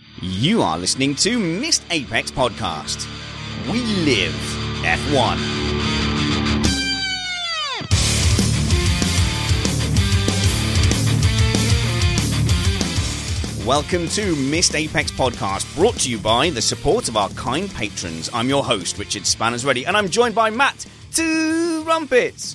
You are listening to Missed Apex Podcast. We live F1. Welcome to Missed Apex Podcast, brought to you by the support of our kind patrons. I'm your host, Richard Spanners Ready, and I'm joined by Matt Two Rumpets.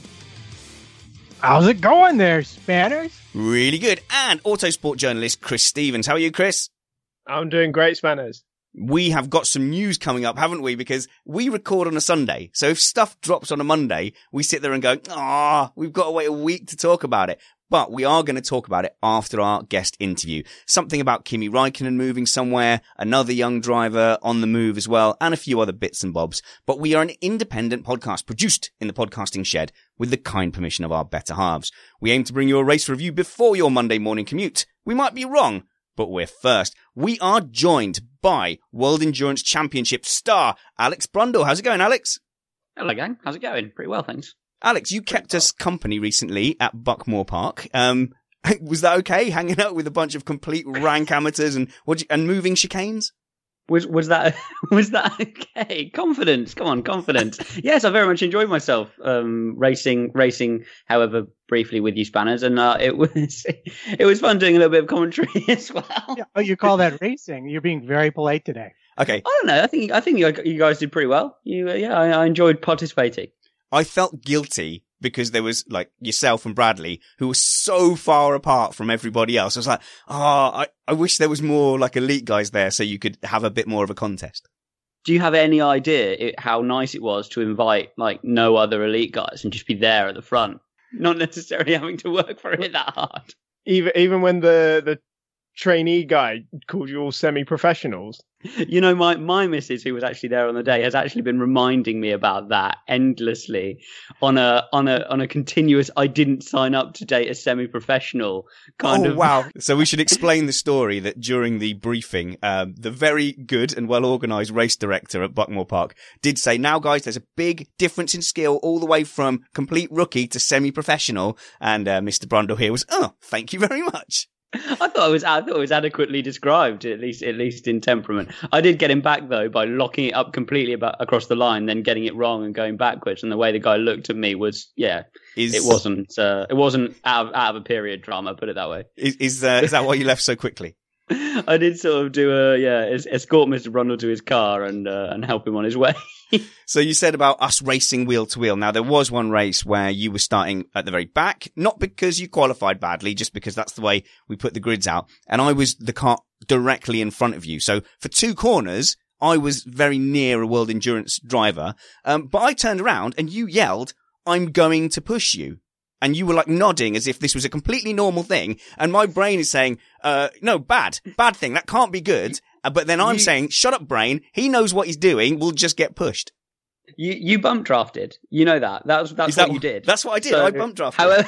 How's it going there, Spanners? Really good. And autosport journalist Chris Stevens. How are you, Chris? I'm doing great, Spanners. We have got some news coming up, haven't we? Because we record on a Sunday. So if stuff drops on a Monday, we sit there and go, we've got to wait a week to talk about it. But we are going to talk about it after our guest interview. Something about Kimi Räikkönen moving somewhere, another young driver on the move as well, and a few other bits and bobs. But we are an independent podcast produced in the podcasting shed with the kind permission of our better halves. We aim to bring you a race review before your Monday morning commute. We might be wrong, but we're first. We are joined by World Endurance Championship star Alex Brundle. How's it going, Alex? Hello, gang. How's it going? Pretty well, thanks. Alex, you kept us company recently at Buckmore Park. Was that okay, hanging out with a bunch of complete rank amateurs and moving chicanes? Was that okay? Confidence, come on, confidence. Yes, I very much enjoyed myself racing, however briefly, with you, Spanners, and it was fun doing a little bit of commentary as well. Yeah, oh, you call that racing? You're being very polite today. Okay, I don't know. I think you guys did pretty well. I enjoyed participating. I felt guilty because there was like yourself and Bradley who were so far apart from everybody else. I was like, I wish there was more like elite guys there so you could have a bit more of a contest. Do you have any idea how nice it was to invite like no other elite guys and just be there at the front, not necessarily having to work for it that hard? Even when the trainee guy called you all semi-professionals. You know, my missus, who was actually there on the day, has actually been reminding me about that endlessly on a continuous. I didn't sign up to date a semi-professional kind of. Wow! So we should explain the story that during the briefing, the very good and well organised race director at Buckmore Park did say, "Now, guys, there's a big difference in skill all the way from complete rookie to semi-professional." And Mr. Brundle here was, thank you very much. I thought it was adequately described, at least in temperament. I did get him back though by locking it up completely across the line, then getting it wrong and going backwards. And the way the guy looked at me was, it wasn't out of a period drama. Put it that way. Is that why you left so quickly? I did sort of do escort Mr. Brundle to his car and help him on his way. So you said about us racing wheel to wheel. Now, there was one race where you were starting at the very back, not because you qualified badly, just because that's the way we put the grids out. And I was the car directly in front of you. So for 2 corners, I was very near a World Endurance driver. But I turned around and you yelled, "I'm going to push you." And you were like nodding as if this was a completely normal thing. And my brain is saying, no, bad thing. That can't be good. But then I'm saying, shut up, brain. He knows what he's doing. We'll just get pushed. You bump drafted. You know that. That's what you did. That's what I did. So, I bump drafted.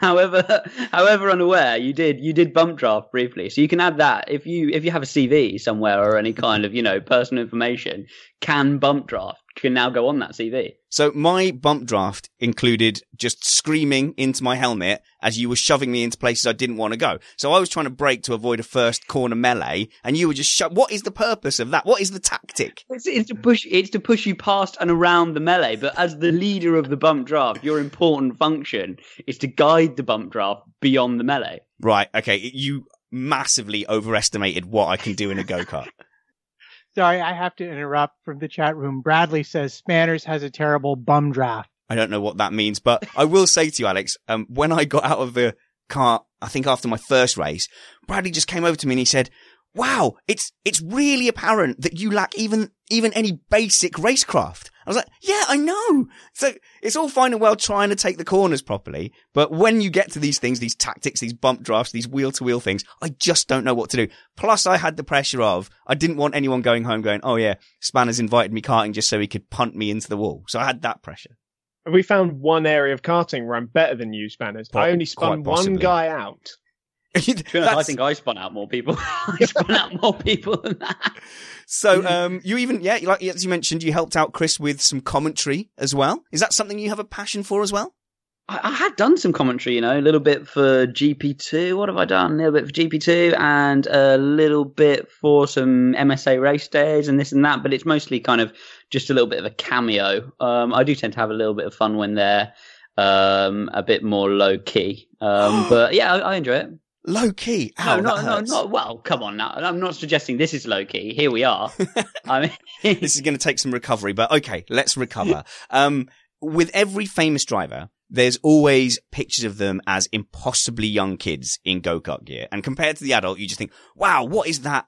However unaware, you did bump draft briefly. So you can add that if you have a CV somewhere or any kind of, personal information, can bump draft can now go on that CV. So my bump draft included just screaming into my helmet as you were shoving me into places I didn't want to go. So I was trying to brake to avoid a first corner melee, and you were just what is the purpose of that? What is the tactic? It's to push you past and around the melee. But as the leader of the bump draft, your important function is to guide the bump draft beyond the melee. Right. Okay. You massively overestimated what I can do in a go-kart. Sorry, I have to interrupt from the chat room. Bradley says Spanners has a terrible bum draft. I don't know what that means, but I will say to you, Alex, when I got out of the car, I think after my first race, Bradley just came over to me and he said, "Wow, it's really apparent that you lack even any basic racecraft." I was like, yeah, I know. So it's all fine and well trying to take the corners properly, but when you get to these things, these tactics, these bump drafts, these wheel-to-wheel things, I just don't know what to do. Plus, I had the pressure of, I didn't want anyone going home going, "Oh yeah, Spanners invited me karting just so he could punt me into the wall." So I had that pressure. We found one area of karting where I'm better than you, Spanners. I only spun one guy out. I think I spun out more people. I spun out more people than that. So, you even, like as you mentioned, you helped out Chris with some commentary as well. Is that something you have a passion for as well? I had done some commentary, a little bit for GP2. What have I done? A little bit for GP2 and a little bit for some MSA race days and this and that. But it's mostly kind of just a little bit of a cameo. I do tend to have a little bit of fun when they're a bit more low key. But yeah, I enjoy it. Low key? Ow, no. Well, come on now. I'm not suggesting this is low key. Here we are. I mean, this is going to take some recovery, but okay, let's recover. With every famous driver, there's always pictures of them as impossibly young kids in go-kart gear. And compared to the adult, you just think, wow, what is that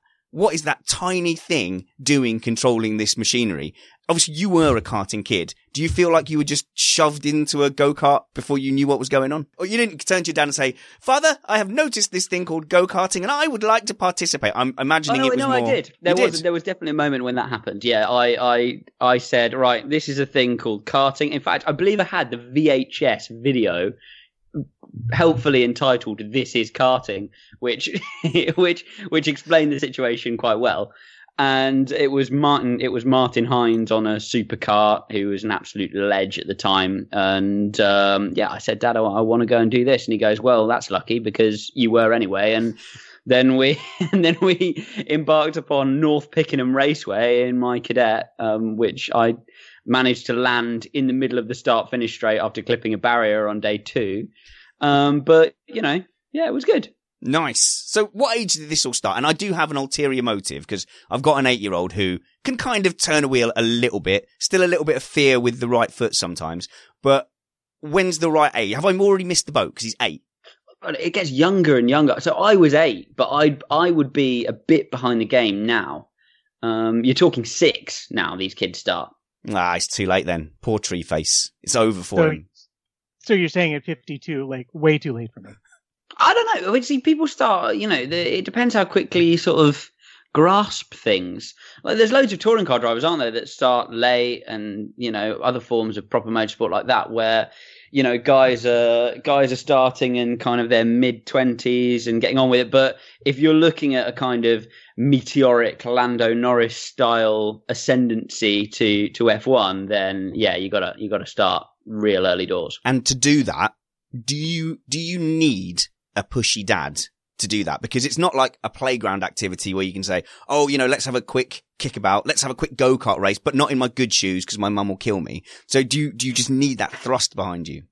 tiny thing doing controlling this machinery? Obviously, you were a karting kid. Do you feel like you were just shoved into a go-kart before you knew what was going on? Or you didn't turn to your dad and say, Father, I have noticed this thing called go-karting and I would like to participate. I'm imagining it was more... I did. There was definitely a moment when that happened. Yeah, I said, right, this is a thing called karting. In fact, I believe I had the VHS video helpfully entitled "This is Karting," which explained the situation quite well. And it was Martin Hines on a superkart, who was an absolute ledge at the time. And I said, Dad, I want to go and do this. And he goes, well, that's lucky because you were anyway. And then we embarked upon North Pickenham Raceway in my cadet, which I managed to land in the middle of the start-finish straight after clipping a barrier on day 2. But, it was good. Nice. So what age did this all start? And I do have an ulterior motive because I've got an 8-year-old who can kind of turn a wheel a little bit, still a little bit of fear with the right foot sometimes. But when's the right age? Have I already missed the boat because he's 8? It gets younger and younger. So I was 8, but I would be a bit behind the game now. You're talking 6 now, these kids start. It's too late then. Poor tree face. It's over for him. So you're saying at 52, like way too late for me. I don't know. I mean, see, people start, it depends how quickly you sort of grasp things. Like, there's loads of touring car drivers, aren't there, that start late and, other forms of proper motorsport like that where, guys are starting in kind of their mid-20s and getting on with it. But if you're looking at a kind of meteoric Lando Norris style ascendancy to F1, then yeah, you gotta start real early doors. And to do that, do you need a pushy dad to do that? Because it's not like a playground activity where you can say, oh, let's have a quick kickabout, let's have a quick go-kart race, but not in my good shoes because my mum will kill me. So do you just need that thrust behind you?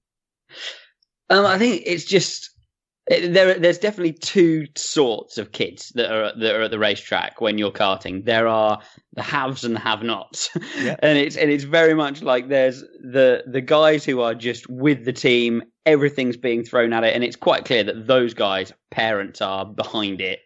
I think it's just there's definitely 2 sorts of kids that are at the racetrack when you're karting. There are the haves and the have-nots, yeah. and it's very much like there's the guys who are just with the team, everything's being thrown at it, and it's quite clear that those guys' parents are behind it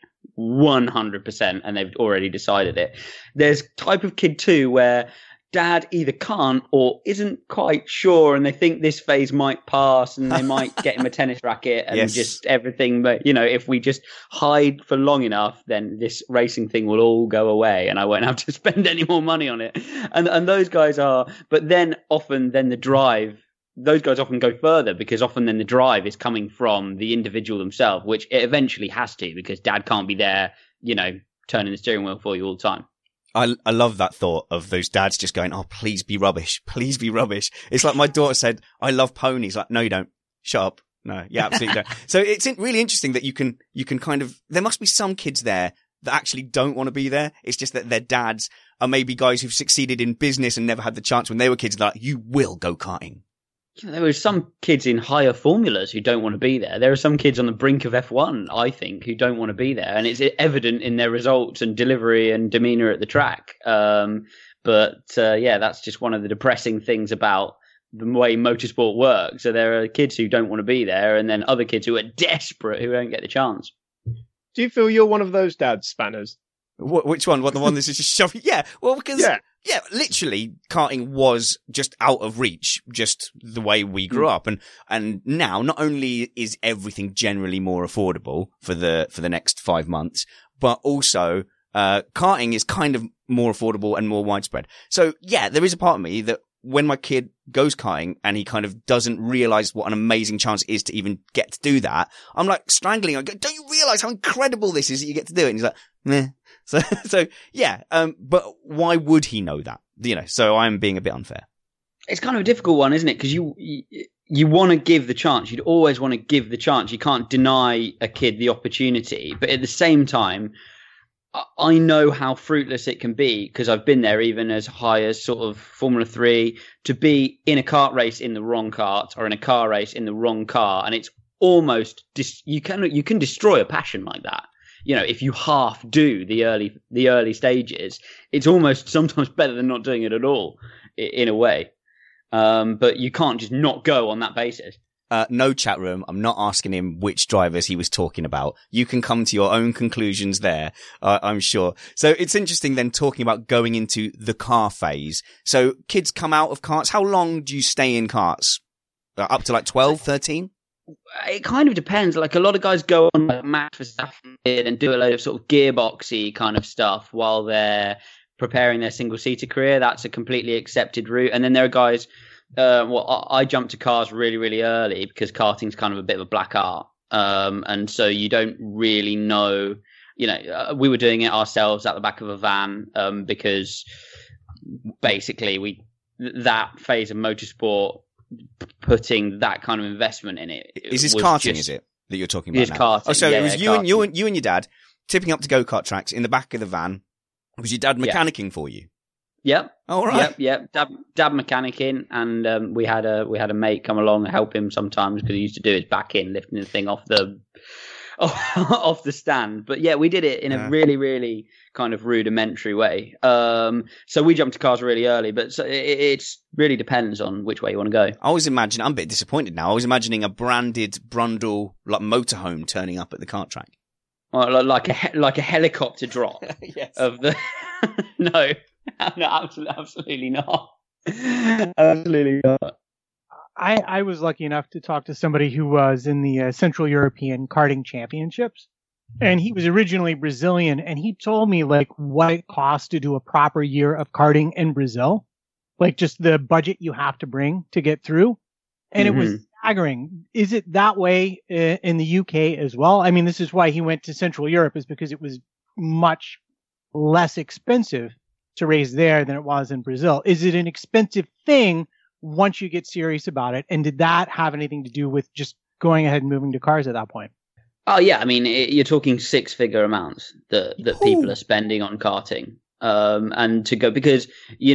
100%, and they've already decided it. There's type of kid too where dad either can't or isn't quite sure, and they think this phase might pass and they might get him a tennis racket and just everything. But, if we just hide for long enough, then this racing thing will all go away and I won't have to spend any more money on it. And those guys are, but then often the drive, those guys often go further because often then the drive is coming from the individual themselves, which it eventually has to because dad can't be there, turning the steering wheel for you all the time. I love that thought of those dads just going, oh, please be rubbish. Please be rubbish. It's like my daughter said, I love ponies. Like, no, you don't. Shut up. No, you absolutely don't. So it's really interesting that you can kind of, there must be some kids there that actually don't want to be there. It's just that their dads are maybe guys who've succeeded in business and never had the chance when they were kids. Like, you will go karting. There are some kids in higher formulas who don't want to be there. There are some kids on the brink of F1, I think, who don't want to be there. And it's evident in their results and delivery and demeanor at the track. But that's just one of the depressing things about the way motorsport works. So there are kids who don't want to be there and then other kids who are desperate who don't get the chance. Do you feel you're one of those dads, Spanners? Which one? What, the one that's just shoving? Yeah. Well, because... Yeah, literally, karting was just out of reach, just the way we grew up. And now, not only is everything generally more affordable for the next 5 months, but also, karting is kind of more affordable and more widespread. So yeah, there is a part of me that when my kid goes karting and he kind of doesn't realize what an amazing chance it is to even get to do that, I'm like strangling. I go, don't you realize how incredible this is that you get to do it? And he's like, meh. So yeah. But why would he know that? So I'm being a bit unfair. It's kind of a difficult one, isn't it? Because you want to give the chance. You'd always want to give the chance. You can't deny a kid the opportunity. But at the same time, I know how fruitless it can be because I've been there, even as high as sort of Formula 3, to be in a kart race in the wrong kart or in a car race in the wrong car. And it's almost, you can destroy a passion like that. You know, if you half do the early stages, it's almost sometimes better than not doing it at all in a way. But you can't just not go on that basis. No, chat room. I'm not asking him which drivers he was talking about. You can come to your own conclusions there, I'm sure. So it's interesting then talking about going into the car phase. So kids come out of karts. How long do you stay in karts? Up to like 12, 13? It kind of depends. Like a lot of guys go on like Max Verstappen and do a load of sort of gearboxy kind of stuff while they're preparing their single-seater career. That's a completely accepted route. And then there are guys... I jumped to cars really, really early because karting's kind of a bit of a black art. And so you don't really know, we were doing it ourselves at the back of a van, because basically that phase of motorsport, putting that kind of investment in it. Is this karting, is it, that you're talking about? It is karting. Oh, so yeah, it was karting. you and your dad tipping up to go-kart tracks in the back of the van. Was your dad mechanicking for you? Yep. All right. Yep. Dad mechanicking, and we had a mate come along and help him sometimes because he used to do his back in lifting the thing off the stand. But yeah, we did it in a really, really kind of rudimentary way. So we jumped to cars really early, but it really depends on which way you want to go. I always imagine, I'm a bit disappointed now. I was imagining a branded Brundle like motorhome turning up at the kart track. Well, like a helicopter drop. Yes. Of the no, absolutely not. Absolutely not. I was lucky enough to talk to somebody who was in the Central European Karting Championships, and he was originally Brazilian, and he told me like what it costs to do a proper year of karting in Brazil, like just the budget you have to bring to get through, and it was staggering. Is it that way in the UK as well? I mean, this is why he went to Central Europe, is because it was much less expensive to race there than it was in Brazil. Is it an expensive thing once you get serious about it? And did that have anything to do with just going ahead and moving to cars at that point? Oh yeah, I mean, you're talking six-figure amounts that people are spending on karting. And to go, because,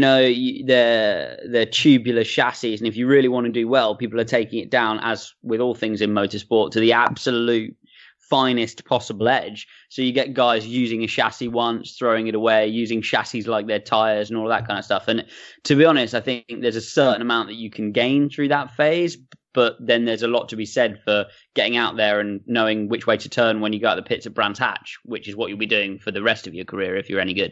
they're tubular chassis. And if you really want to do well, people are taking it down, as with all things in motorsport, to the absolute finest possible edge. So you get guys using a chassis once, throwing it away, using chassis like their tires and all that kind of stuff. And to be honest, I think there's a certain amount that you can gain through that phase, but then there's a lot to be said for getting out there and knowing which way to turn when you go out the pits at Brands Hatch, which is what you'll be doing for the rest of your career if you're any good.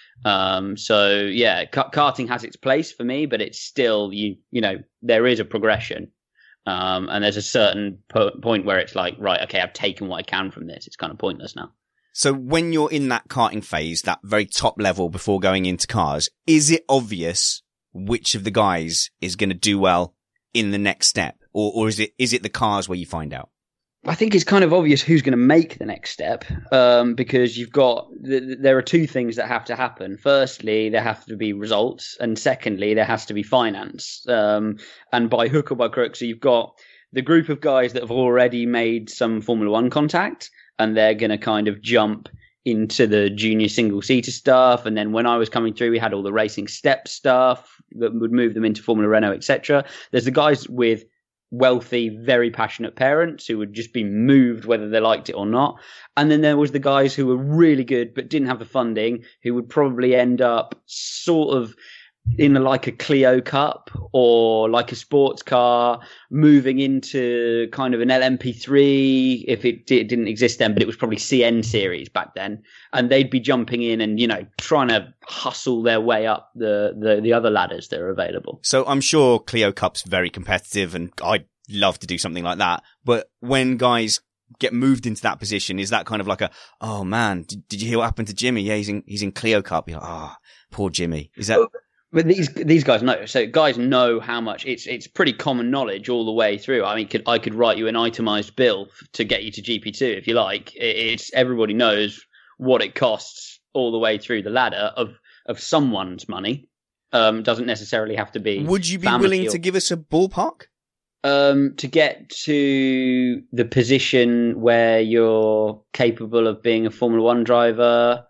So yeah, karting has its place for me, but it's still, there is a progression. And there's a certain point where it's like, right, okay, I've taken what I can from this. It's kind of pointless now. So when you're in that karting phase, that very top level before going into cars, is it obvious which of the guys is going to do well in the next step? Or is it the cars where you find out? I think it's kind of obvious who's going to make the next step, because you've got there are two things that have to happen. Firstly, there have to be results, and secondly, there has to be finance. And by hook or by crook, so you've got the group of guys that have already made some Formula One contact, and they're going to kind of jump into the junior single-seater stuff. And then when I was coming through, we had all the racing step stuff that would move them into Formula Renault, etc. There's the guys with wealthy, very passionate parents who would just be moved whether they liked it or not. And then there was the guys who were really good but didn't have the funding, who would probably end up sort of in like a Clio Cup or like a sports car, moving into kind of an LMP3 if it didn't exist then, but it was probably CN series back then. And they'd be jumping in and, trying to hustle their way up the other ladders that are available. So I'm sure Clio Cup's very competitive, and I'd love to do something like that. But when guys get moved into that position, is that kind of like oh man, did you hear what happened to Jimmy? Yeah, he's in Clio Cup. You're like, poor Jimmy. Is that... But these guys know. So guys know how much it's pretty common knowledge all the way through. I mean, I could write you an itemized bill to get you to GP2 if you like. It's everybody knows what it costs all the way through the ladder of someone's money. Doesn't necessarily have to be. Would you be willing to give us a ballpark? To get to the position where you're capable of being a Formula One driver,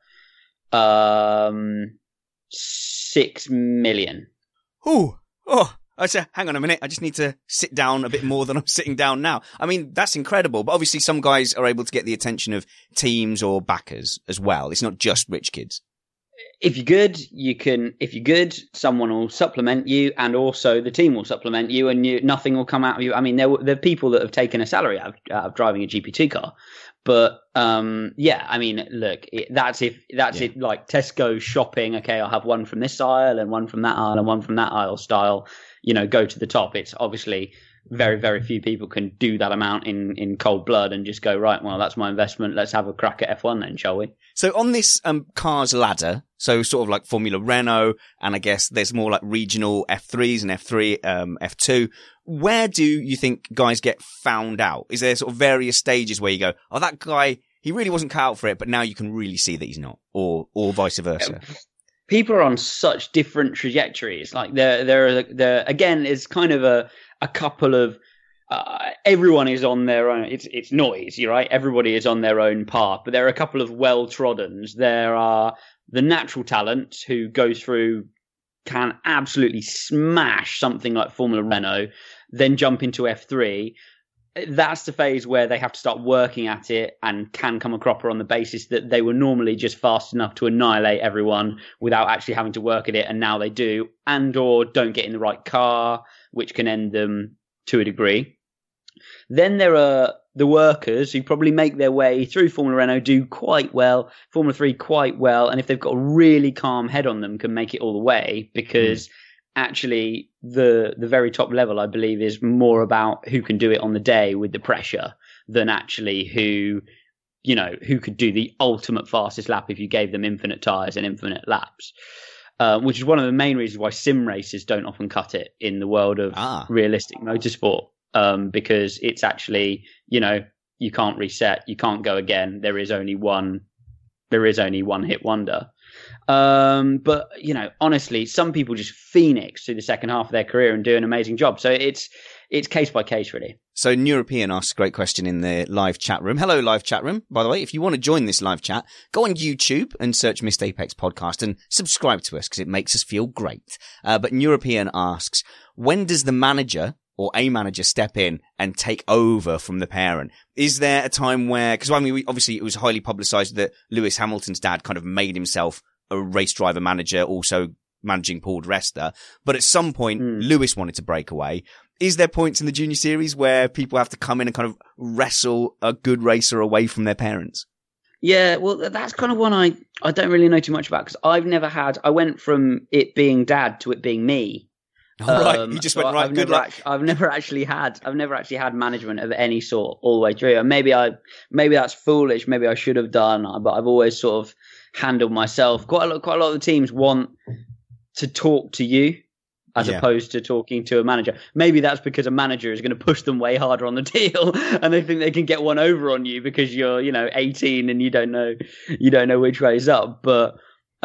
6 million. Hang on a minute. I just need to sit down a bit more than I'm sitting down now. I mean, that's incredible. But obviously some guys are able to get the attention of teams or backers as well. It's not just rich kids. If you're good, if you're good, someone will supplement you, and also the team will supplement you, and nothing will come out of you. I mean, there are people that have taken a salary out of driving a GP2 car. But, yeah, I mean, look, that's it, like Tesco shopping. Okay, I'll have one from this aisle and one from that aisle and one from that aisle style, go to the top. It's obviously very, very few people can do that amount in cold blood and just go, right, well, that's my investment. Let's have a crack at F1 then, shall we? So on this cars ladder, so sort of like Formula Renault, and I guess there's more like regional F3s and F2, where do you think guys get found out? Is there sort of various stages where you go, oh, that guy, he really wasn't cut out for it, but now you can really see that he's not, or vice versa? People are on such different trajectories. Like there again, is kind of a couple of, everyone is on their own. It's noise, right? Everybody is on their own path, but there are a couple of well-troddens. There are the natural talent who go through, can absolutely smash something like Formula Renault, then jump into F3. That's the phase where they have to start working at it and can come a cropper on the basis that they were normally just fast enough to annihilate everyone without actually having to work at it, and now they do, and or don't get in the right car, which can end them to a degree. Then there are the workers who probably make their way through Formula Renault, do quite well, Formula 3 quite well, and if they've got a really calm head on them, can make it all the way, because actually the very top level, I believe, is more about who can do it on the day with the pressure than actually who could do the ultimate fastest lap if you gave them infinite tyres and infinite laps. Which is one of the main reasons why sim races don't often cut it in the world of realistic motorsport. Because it's actually, you can't reset, you can't go again. There is only one hit wonder. But honestly, some people just phoenix through the second half of their career and do an amazing job. So it's case by case, really. So European asks a great question in the live chat room. Hello, live chat room. By the way, if you want to join this live chat, go on YouTube and search Missed Apex Podcast and subscribe to us because it makes us feel great. But European asks, when does the manager or a manager step in and take over from the parent? Is there a time where, because obviously it was highly publicized that Lewis Hamilton's dad kind of made himself a race driver manager, also managing Paul di Resta, but at some point Lewis wanted to break away. Is there points in the junior series where people have to come in and kind of wrestle a good racer away from their parents? Yeah, well, that's kind of one I don't really know too much about, because I went from it being dad to it being me. Right, you just went right. Good luck. I've never actually had management of any sort all the way through. And maybe that's foolish. Maybe I should have done, but I've always sort of handled myself. Quite a lot of the teams want to talk to you as opposed to talking to a manager. Maybe that's because a manager is going to push them way harder on the deal, and they think they can get one over on you because you're 18 and you don't know which way is up. But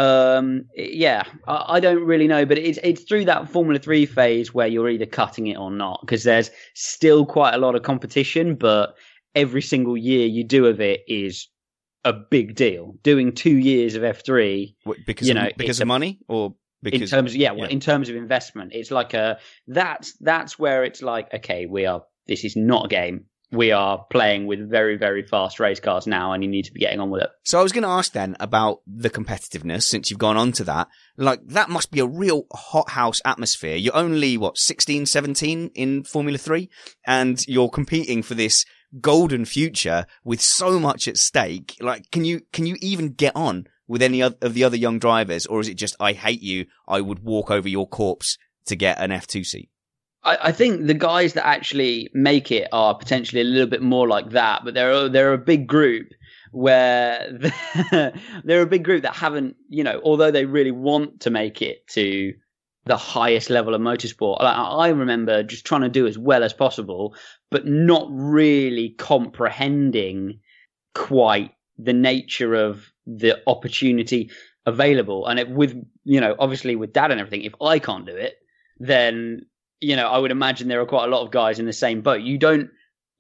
I don't really know, but it's through that Formula 3 phase where you're either cutting it or not, because there's still quite a lot of competition, but every single year you do of it is a big deal. Doing 2 years of F3 because of money, or because in terms of investment, it's like that's where it's like, okay, this is not a game. We are playing with very, very fast race cars now, and you need to be getting on with it. So I was going to ask then about the competitiveness, since you've gone on to that. Like, that must be a real hothouse atmosphere. You're only, 16, 17 in Formula 3? And you're competing for this golden future with so much at stake. Like, can you even get on with any of the other young drivers? Or is it just, I hate you, I would walk over your corpse to get an F2 seat? I think the guys that actually make it are potentially a little bit more like that, but they're a big group where they're a big group that haven't, although they really want to make it to the highest level of motorsport. I remember just trying to do as well as possible, but not really comprehending quite the nature of the opportunity available. And with, obviously with Dad and everything, if I can't do it, then, I would imagine there are quite a lot of guys in the same boat. You don't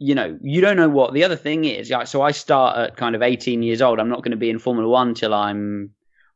know what the other thing is. So I start at kind of 18 years old. I'm not going to be in Formula One till I'm,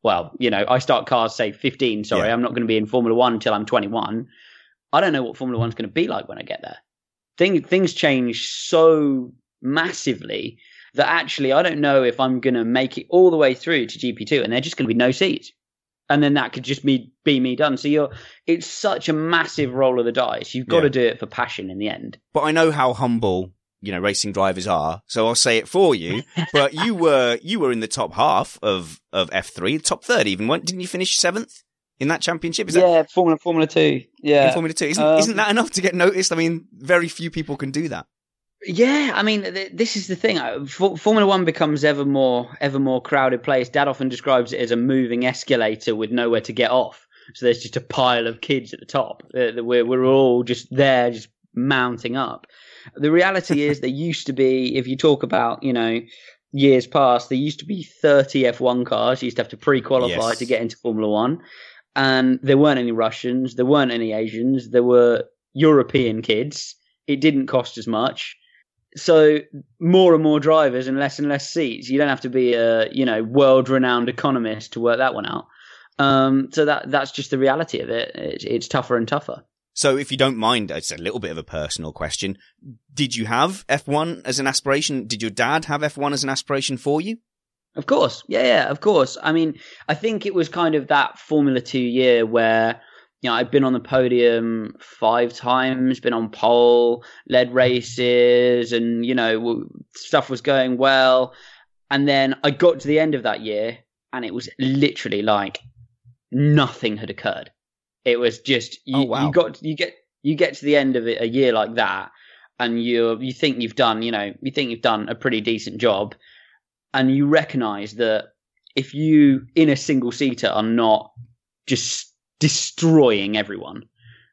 I start cars, say 15. Sorry, I'm not going to be in Formula One till I'm 21. I don't know what Formula One's going to be like when I get there. Things change so massively that actually I don't know if I'm going to make it all the way through to GP2 and there's just going to be no seats. And then that could just be me done. So it's such a massive roll of the dice. You've got to do it for passion in the end. But I know how humble, racing drivers are. So I'll say it for you. But you were in the top half of F3, top third even. Didn't you finish 7th in that championship? Formula 2. Yeah. In Formula 2. Isn't that enough to get noticed? I mean, very few people can do that. Yeah, I mean, this is the thing. Formula One becomes ever more crowded place. Dad often describes it as a moving escalator with nowhere to get off. So there's just a pile of kids at the top. We're all just there, just mounting up. The reality is there used to be, if you talk about, years past, there used to be 30 F1 cars. You used to have to pre-qualify to get into Formula One. And there weren't any Russians. There weren't any Asians. There were European kids. It didn't cost as much. So more and more drivers and less seats. You don't have to be a, world-renowned economist to work that one out. So that's just the reality of it. It's tougher and tougher. So if you don't mind, it's a little bit of a personal question. Did you have F1 as an aspiration? Did your dad have F1 as an aspiration for you? Of course. Yeah, of course. I mean, I think it was kind of that Formula 2 year where, I've been on the podium 5 times, been on pole, led races, and, stuff was going well. And then I got to the end of that year and it was literally like nothing had occurred. It was just, you get to the end of it, a year like that, and you think you've done a pretty decent job, and you recognize that if you in a single seater are not just destroying everyone,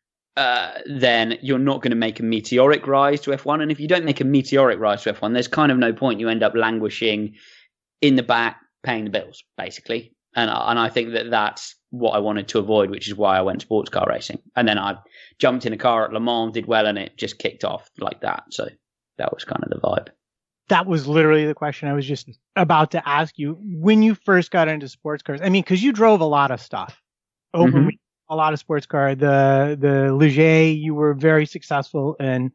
then you're not going to make a meteoric rise to F1. And if you don't make a meteoric rise to F1, there's kind of no point. You end up languishing in the back, paying the bills, basically. And I think that's what I wanted to avoid, which is why I went sports car racing. And then I jumped in a car at Le Mans, did well, and it just kicked off like that. So that was kind of the vibe. That was literally the question I was just about to ask you. When you first got into sports cars, I mean, because you drove a lot of stuff. A lot of sports car. The Ligier, you were very successful in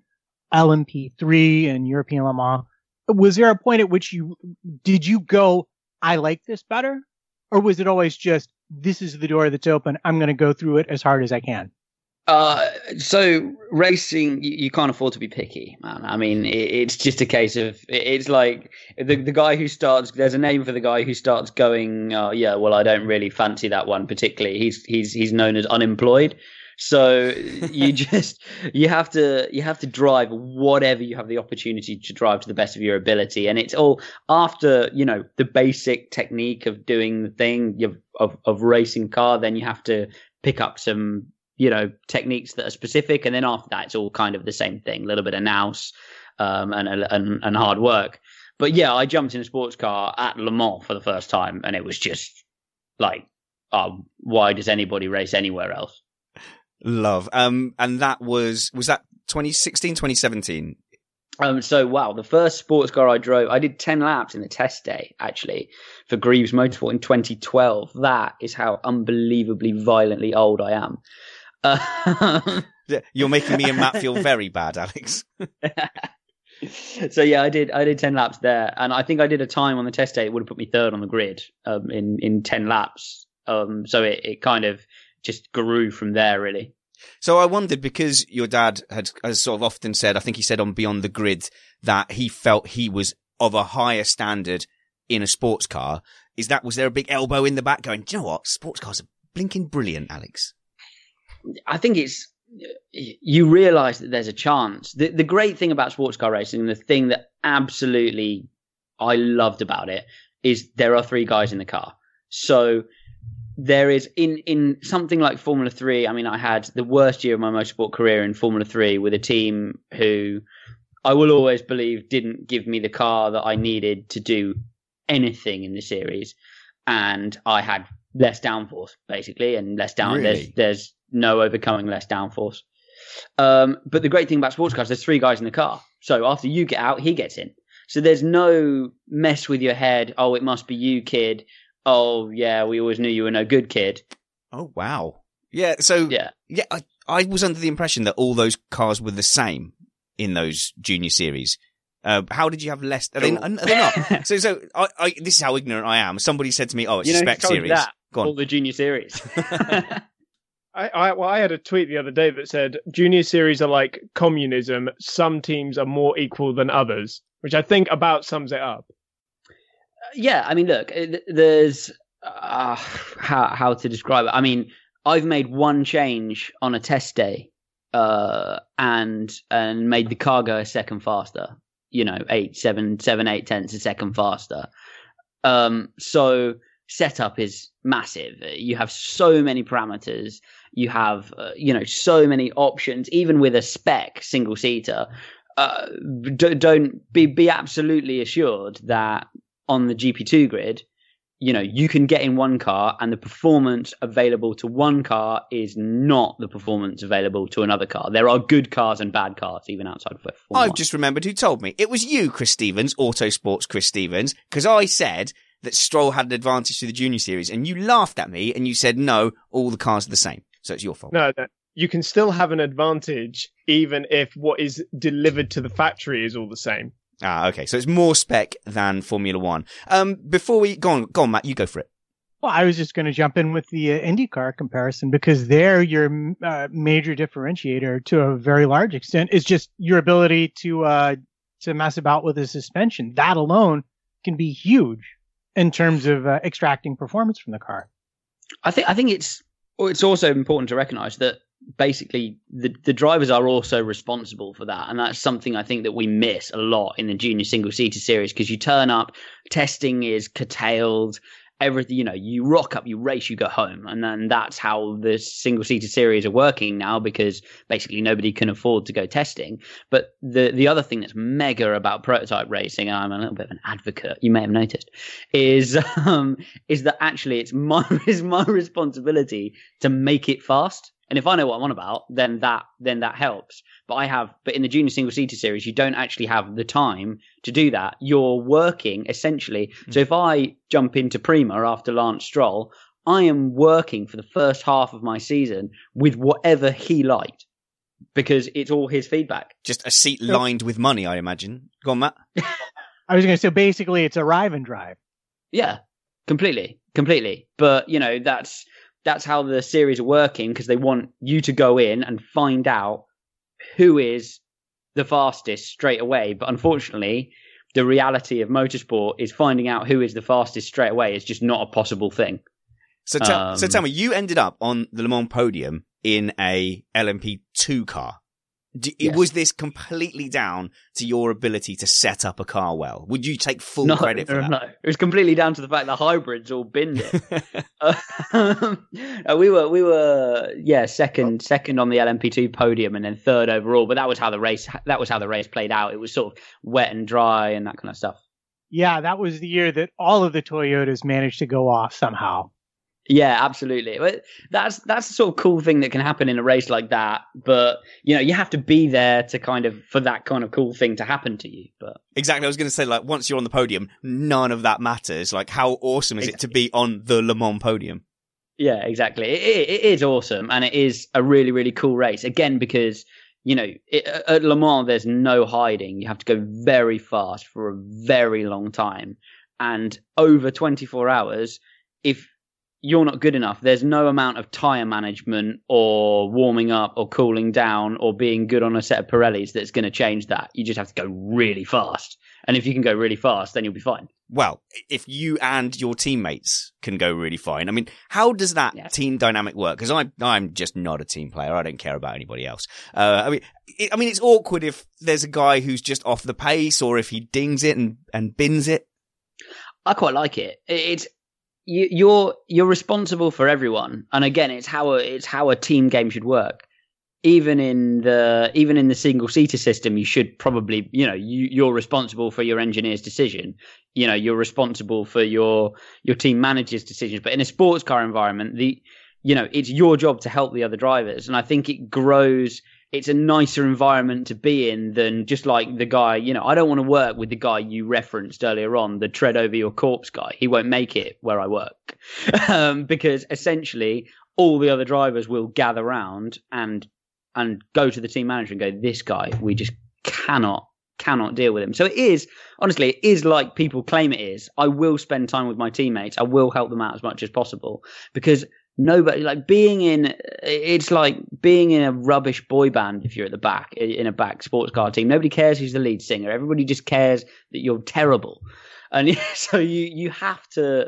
LMP3 and European Le Mans. Was there a point at which did you go, I like this better? Or was it always just, this is the door that's open, I'm going to go through it as hard as I can? So racing, you can't afford to be picky, man. I mean, it's just a case of, it's like the guy who starts, there's a name for the guy who starts going, I don't really fancy that one particularly. He's known as unemployed. So you have to drive whatever you have the opportunity to drive to the best of your ability. And it's all after, the basic technique of doing the thing of racing car. Then you have to pick up some, techniques that are specific. And then after that, it's all kind of the same thing, a little bit of nous, and hard work. But yeah, I jumped in a sports car at Le Mans for the first time. And it was just like, why does anybody race anywhere else? Love. And that was that 2016, 2017? The first sports car I drove, I did 10 laps in the test day, actually, for Greaves Motorsport in 2012. That is how unbelievably violently old I am. You're making me and Matt feel very bad, Alex. So yeah, I did 10 laps there, and I think I did a time on the test day. It would have put me third on the grid in 10 laps. So it kind of just grew from there, really. So I wondered, because your dad has sort of often said, I think he said on Beyond the Grid, that he felt he was of a higher standard in a sports car. Was there a big elbow in the back going, do you know what? Sports cars are blinking brilliant, Alex. I think you realize that there's a chance. The great thing about sports car racing, and the thing that absolutely I loved about it, is there are 3 guys in the car. So there is in something like Formula 3. I mean, I had the worst year of my motorsport career in Formula 3 with a team who I will always believe didn't give me the car that I needed to do anything in the series. And I had less downforce, basically, and less down. Really? There's no overcoming less downforce. But the great thing about sports cars, there's 3 guys in the car. So after you get out, he gets in. So there's no mess with your head. Oh, it must be you, kid. Oh, yeah, we always knew you were no good, kid. Oh, wow. Yeah. So I was under the impression that all those cars were the same in those junior series. How did you have less? Are they not? So this is how ignorant I am. Somebody said to me, "Oh, it's a spec series." Go on. All the junior series. I had a tweet the other day that said junior series are like communism. Some teams are more equal than others, which I think about sums it up. Yeah, I mean, look, there's how to describe it. I mean, I've made one change on a test day, and made the car go a second faster. 7-8 tenths a second faster. So setup is massive. You have so many parameters. You have, so many options, even with a spec single seater. Don't be absolutely assured that on the GP2 grid, you can get in one car and the performance available to one car is not the performance available to another car. There are good cars and bad cars, even outside of Formula 1. I've just remembered who told me. It was you, Chris Stevens, Autosports Chris Stevens, because I said that Stroll had an advantage to the junior series and you laughed at me and you said, no, all the cars are the same. So it's your fault. No. You can still have an advantage even if what is delivered to the factory is all the same. Ah, okay. So it's more spec than Formula 1. Before we go on, Matt, you go for it. Well, I was just going to jump in with the IndyCar comparison because there your major differentiator to a very large extent is just your ability to mess about with the suspension. That alone can be huge in terms of extracting performance from the car. I think it's also important to recognize that basically the drivers are also responsible for that, and that's something I think that we miss a lot in the junior single seater series, because you turn up, testing is curtailed, everything, you rock up, you race, you go home, and then that's how the single seater series are working now, because basically nobody can afford to go testing. But the other thing that's mega about prototype racing, and I'm a little bit of an advocate, you may have noticed, is that actually it's my responsibility to make it fast. And if I know what I'm on about, then that helps. But in the junior single seater series, you don't actually have the time to do that. You're working essentially. So if I jump into Prima after Lance Stroll, I am working for the first half of my season with whatever he liked, because it's all his feedback. Just a seat lined with money, I imagine. Go on, Matt. I was going to say, basically, it's arrive and drive. Yeah, completely. But, that's how the series are working, because they want you to go in and find out who is the fastest straight away. But unfortunately, the reality of motorsport is finding out who is the fastest straight away is just not a possible thing. So tell me, you ended up on the Le Mans podium in a LMP2 car. Yes. Was this completely down to your ability to set up a car well? Would you take full credit for that? No, it was completely down to the fact that hybrids all binned it. We were second on the LMP2 podium and then third overall. But that was how the race played out. It was sort of wet and dry and that kind of stuff. Yeah, that was the year that all of the Toyotas managed to go off somehow. Yeah, absolutely. But that's the sort of cool thing that can happen in a race like that. But, you have to be there for that kind of cool thing to happen to you. But exactly. I was going to say, once you're on the podium, none of that matters. How awesome is it to be on the Le Mans podium? Yeah, exactly. It is awesome. And it is a really, really cool race. Again, because, at Le Mans, there's no hiding. You have to go very fast for a very long time. And over 24 hours, if you're not good enough, there's no amount of tyre management or warming up or cooling down or being good on a set of Pirellis that's going to change that. You just have to go really fast. And if you can go really fast, then you'll be fine. Well, if you and your teammates can go really fine. I mean, how does that team dynamic work? Because I'm just not a team player. I don't care about anybody else. It's awkward if there's a guy who's just off the pace or if he dings it and bins it. I quite like it. You're responsible for everyone, and again, it's how a team game should work. even in the single seater system, you should probably, you're responsible for your engineer's decision. You're responsible for your team manager's decisions. But in a sports car environment, it's your job to help the other drivers. And I think it grows. It's a nicer environment to be in than just like the guy, I don't want to work with the guy you referenced earlier on, the tread over your corpse guy. He won't make it where I work. Because essentially all the other drivers will gather around and go to the team manager and go, this guy, we just cannot deal with him. So it is like people claim it is. I will spend time with my teammates. I will help them out as much as possible, because nobody, it's like being in a rubbish boy band. If you're at the back in a back sports car team, nobody cares who's the lead singer. Everybody just cares that you're terrible. And so you have to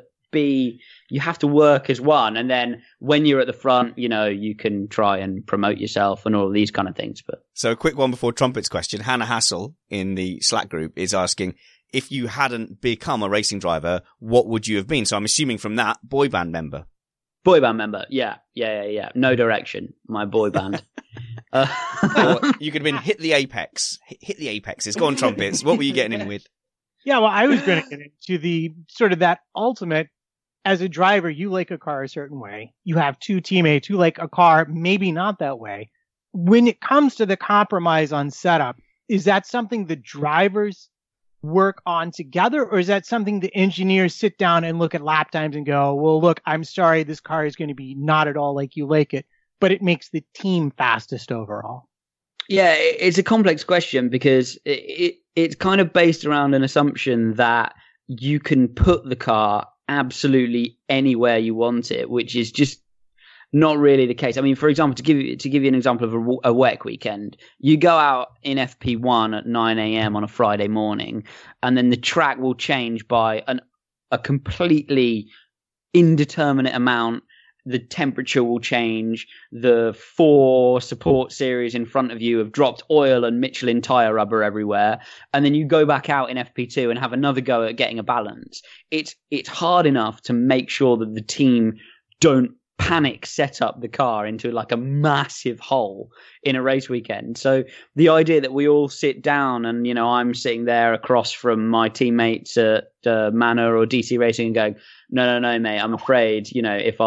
work as one. And then when you're at the front, you can try and promote yourself and all of these kind of things. But so a quick one before Trumpet's question. Hannah Hassel in the Slack group is asking, if you hadn't become a racing driver, what would you have been? So I'm assuming from that, boy band member. Boy band member. Yeah. No Direction, my boy band. Or you could have been Hit the Apex. Hit the Apexes. Go on, Trumpets. What were you getting in with? Yeah, well, I was going to get into the sort of that ultimate. As a driver, you like a car a certain way. You have two teammates who like a car maybe not that way. When it comes to the compromise on setup, is that something the drivers work on together, or is that something the engineers sit down and look at lap times and go, well, look, I'm sorry, this car is going to be not at all like you like it, but it makes the team fastest overall? Yeah, it's a complex question because it's kind of based around an assumption that you can put the car absolutely anywhere you want it, which is just not really the case. I mean, for example, to give you an example of a WEC weekend, you go out in FP1 at 9 a.m. on a Friday morning, and then the track will change by a completely indeterminate amount. The temperature will change. The 4 support series in front of you have dropped oil and Michelin tire rubber everywhere. And then you go back out in FP2 and have another go at getting a balance. It's hard enough to make sure that the team don't panic set up the car into like a massive hole in a race weekend. So the idea that we all sit down and, I'm sitting there across from my teammates at Manor or DC Racing and going, no, mate, I'm afraid, if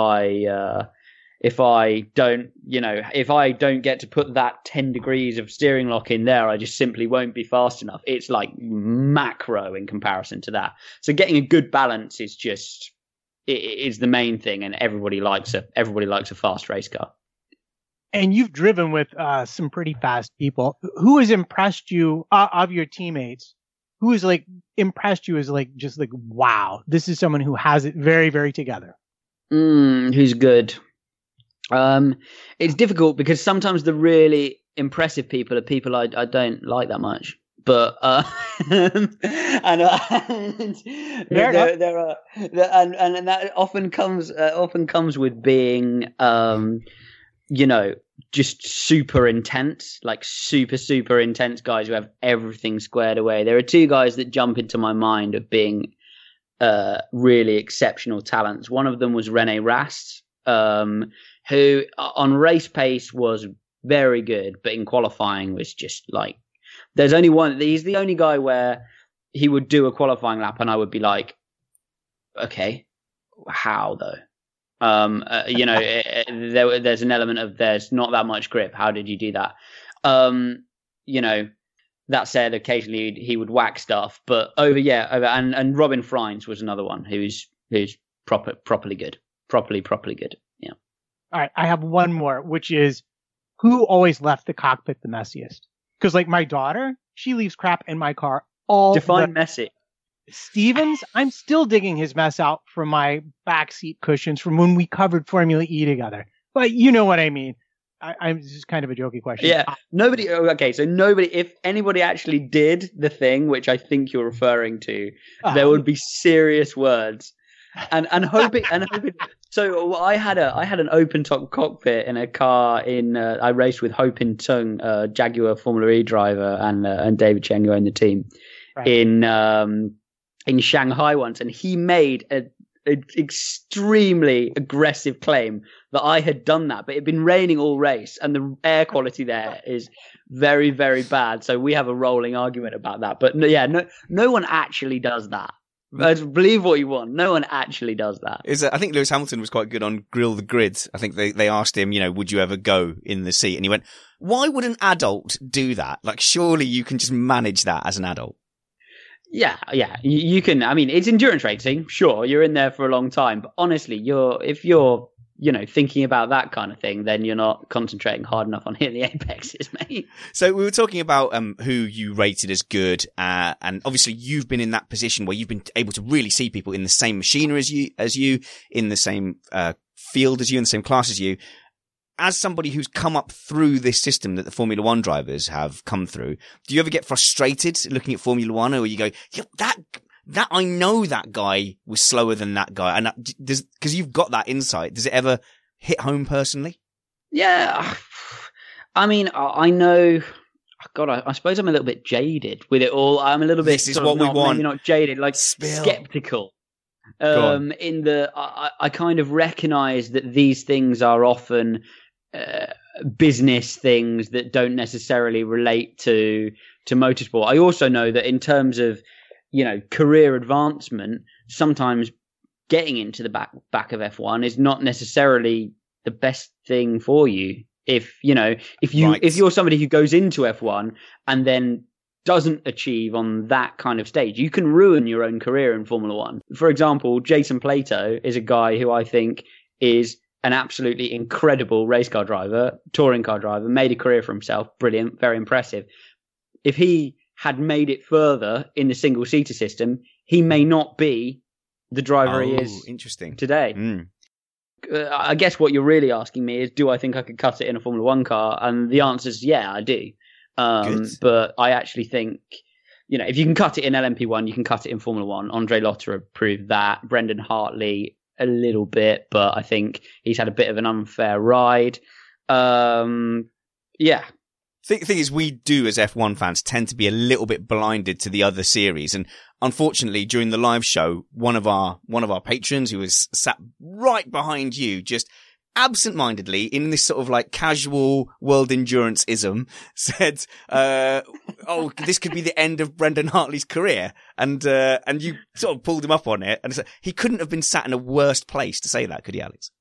I don't get to put that 10 degrees of steering lock in there, I just simply won't be fast enough. It's like macro in comparison to that. So getting a good balance is just, is the main thing, and everybody likes a fast race car. And you've driven with some pretty fast people. Who has impressed you of your teammates? Who has impressed you as just wow, this is someone who has it very, very together? Who's good? It's difficult because sometimes the really impressive people are people I don't like that much. But and that often comes with being just super intense, like super intense guys who have everything squared away. There are 2 guys that jump into my mind of being really exceptional talents. One of them was Rene Rast, who on race pace was very good, but in qualifying was just like, there's only one. He's the only guy where he would do a qualifying lap and I would be like, okay, how though? There's an element of there's not that much grip. How did you do that? That said, occasionally he would whack stuff, but and Robin Freins was another one who's properly good, properly good. Yeah. All right, I have one more, which is who always left the cockpit the messiest? Because my daughter, she leaves crap in my car all Define messy. Stevens, I'm still digging his mess out from my backseat cushions from when we covered Formula E together. But you know what I mean. I'm just kind of a jokey question. Yeah. Nobody. Okay. So if anybody actually did the thing, which I think you're referring to, there would be serious words. And hoping. So I had an open top cockpit in a car I raced with Ho Pin Tung, Jaguar Formula E driver, and David Cheng, who owned the team, right, in Shanghai once, and he made extremely aggressive claim that I had done that, but it had been raining all race and the air quality there is very, very bad. So we have a rolling argument about that. But no one actually does that. Believe what you want. No one actually does that. I think Lewis Hamilton was quite good on Grill the Grid. I think they asked him, would you ever go in the seat? And he went, why would an adult do that? Like, surely you can just manage that as an adult. Yeah. You can. I mean, it's endurance racing. Sure, you're in there for a long time. But honestly, if you're thinking about that kind of thing, then you're not concentrating hard enough on hitting the apexes, mate. So we were talking about who you rated as good, and obviously you've been in that position where you've been able to really see people in the same machinery as you, in the same field as you, in the same class as you. As somebody who's come up through this system that the Formula One drivers have come through, do you ever get frustrated looking at Formula One, or you go, that I know that guy was slower than that guy, and because you've got that insight, does it ever hit home personally? Yeah, I mean, I know. God, I suppose I'm a little bit jaded with it all. I'm a little bit. This is what we want. Maybe not jaded, like skeptical. In the, I kind of recognise that these things are often business things that don't necessarily relate to motorsport. I also know that in terms of career advancement, sometimes getting into the back of F1 is not necessarily the best thing for you. If you're somebody who goes into F1 and then doesn't achieve on that kind of stage, you can ruin your own career in Formula One. For example, Jason Plato is a guy who I think is an absolutely incredible race car driver, touring car driver, made a career for himself. Brilliant, very impressive. If he had made it further in the single-seater system, he may not be the driver he is today. I guess what you're really asking me is, do I think I could cut it in a Formula One car? And the answer is, yeah, I do. But I actually think, if you can cut it in LMP1, you can cut it in Formula One. Andre Lotterer proved that. Brendan Hartley a little bit, but I think he's had a bit of an unfair ride. Yeah. Thing is, we do as F1 fans tend to be a little bit blinded to the other series, and unfortunately, during the live show, one of our patrons who was sat right behind you, just absent-mindedly, in this sort of like casual world endurance-ism, said, "Oh, this could be the end of Brendan Hartley's career," and you sort of pulled him up on it, and so he couldn't have been sat in a worse place to say that, could he, Alex?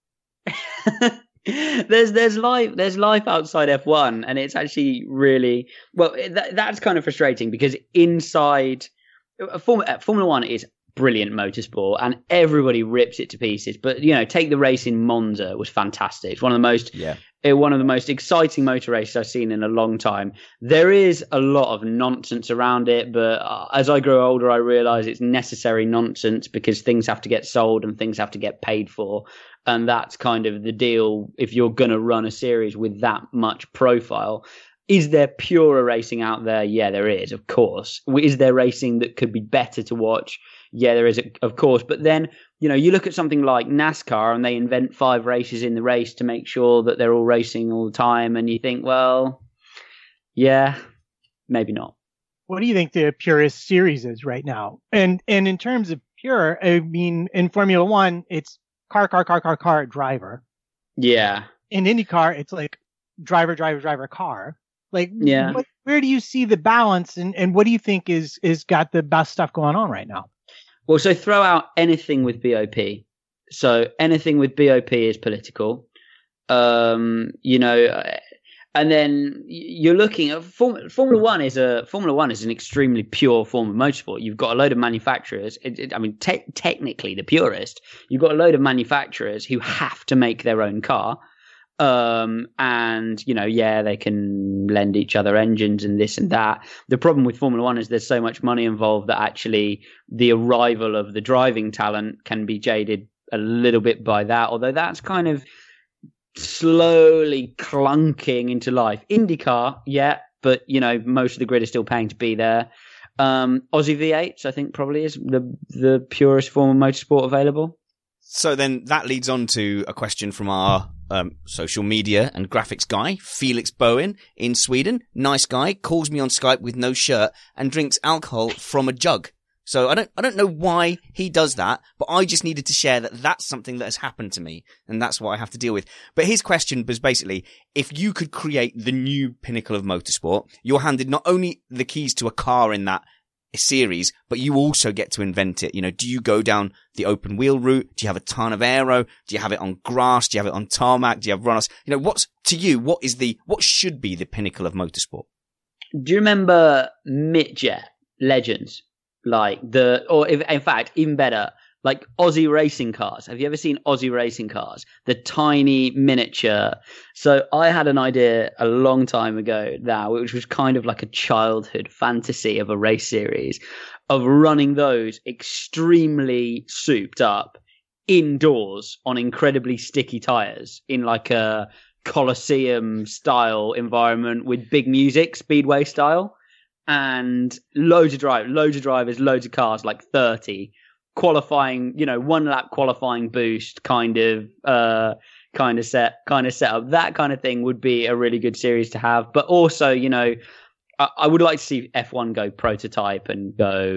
There's life outside F1, and it's actually really that's kind of frustrating, because inside Formula One is brilliant motorsport and everybody rips it to pieces, but take the race in Monza, was fantastic. It's one of the most exciting motor races I've seen in a long time. There is a lot of nonsense around it, but as I grow older I realize it's necessary nonsense, because things have to get sold and things have to get paid for. And that's kind of the deal if you're going to run a series with that much profile. Is there purer racing out there? Yeah, there is, of course. Is there racing that could be better to watch? Yeah, there is, of course. But then, you look at something like NASCAR and they invent 5 races in the race to make sure that they're all racing all the time. And you think, well, yeah, maybe not. What do you think the purest series is right now? And in terms of pure, I mean, in Formula One, it's car, driver. Yeah. In IndyCar, it's like driver, car. Like, yeah. Where do you see the balance, and what do you think is got the best stuff going on right now? Well, so throw out anything with BOP. So anything with BOP is political. And then you're looking at Formula One is an extremely pure form of motorsport. You've got a load of manufacturers. Technically the purest. You've got a load of manufacturers who have to make their own car. And they can lend each other engines and this and that. The problem with Formula One is there's so much money involved that actually the arrival of the driving talent can be jaded a little bit by that, although that's kind of slowly clunking into life. IndyCar, yeah, but most of the grid is still paying to be there. Aussie V8s, I think, probably is the purest form of motorsport available. So then that leads on to a question from our social media and graphics guy, Felix Bowen in Sweden. Nice guy, calls me on Skype with no shirt and drinks alcohol from a jug. So I don't know why he does that, but I just needed to share that that's something that has happened to me, and that's what I have to deal with. But his question was basically, if you could create the new pinnacle of motorsport, you're handed not only the keys to a car in that series, but you also get to invent it. You know, do you go down the open wheel route? Do you have a ton of aero? Do you have it on grass? Do you have it on tarmac? Do you have runners? You know, what should be the pinnacle of motorsport? Do you remember Midget Legends? In fact, even better, like Aussie racing cars. Have you ever seen Aussie racing cars? The tiny miniature. So I had an idea a long time ago now, which was kind of like a childhood fantasy of a race series, of running those extremely souped up indoors on incredibly sticky tires in like a Colosseum style environment with big music, speedway style. And loads of drivers, loads of cars, like 30 qualifying, you know, 1 lap qualifying boost kind of setup. That kind of thing would be a really good series to have. But also, you know, I would like to see F1 go prototype and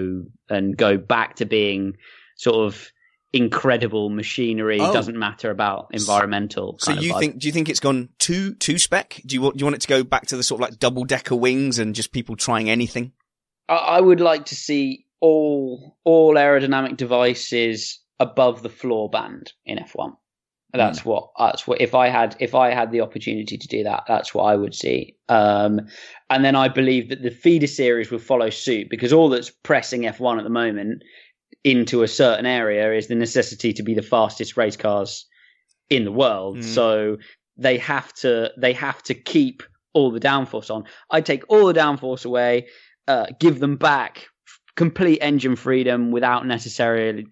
go back to being sort of incredible machinery. Doesn't matter about environmental. So do you think it's gone too spec? Do you want it to go back to the sort of like double decker wings and just people trying anything? I would like to see all aerodynamic devices above the floor band in F1. That's what if I had the opportunity to do that, that's what I would see. And then I believe that the feeder series will follow suit, because all that's pressing F1 at the moment into a certain area is the necessity to be the fastest race cars in the world. So they have to keep all the downforce on. I'd take all the downforce away, give them back complete engine freedom without necessity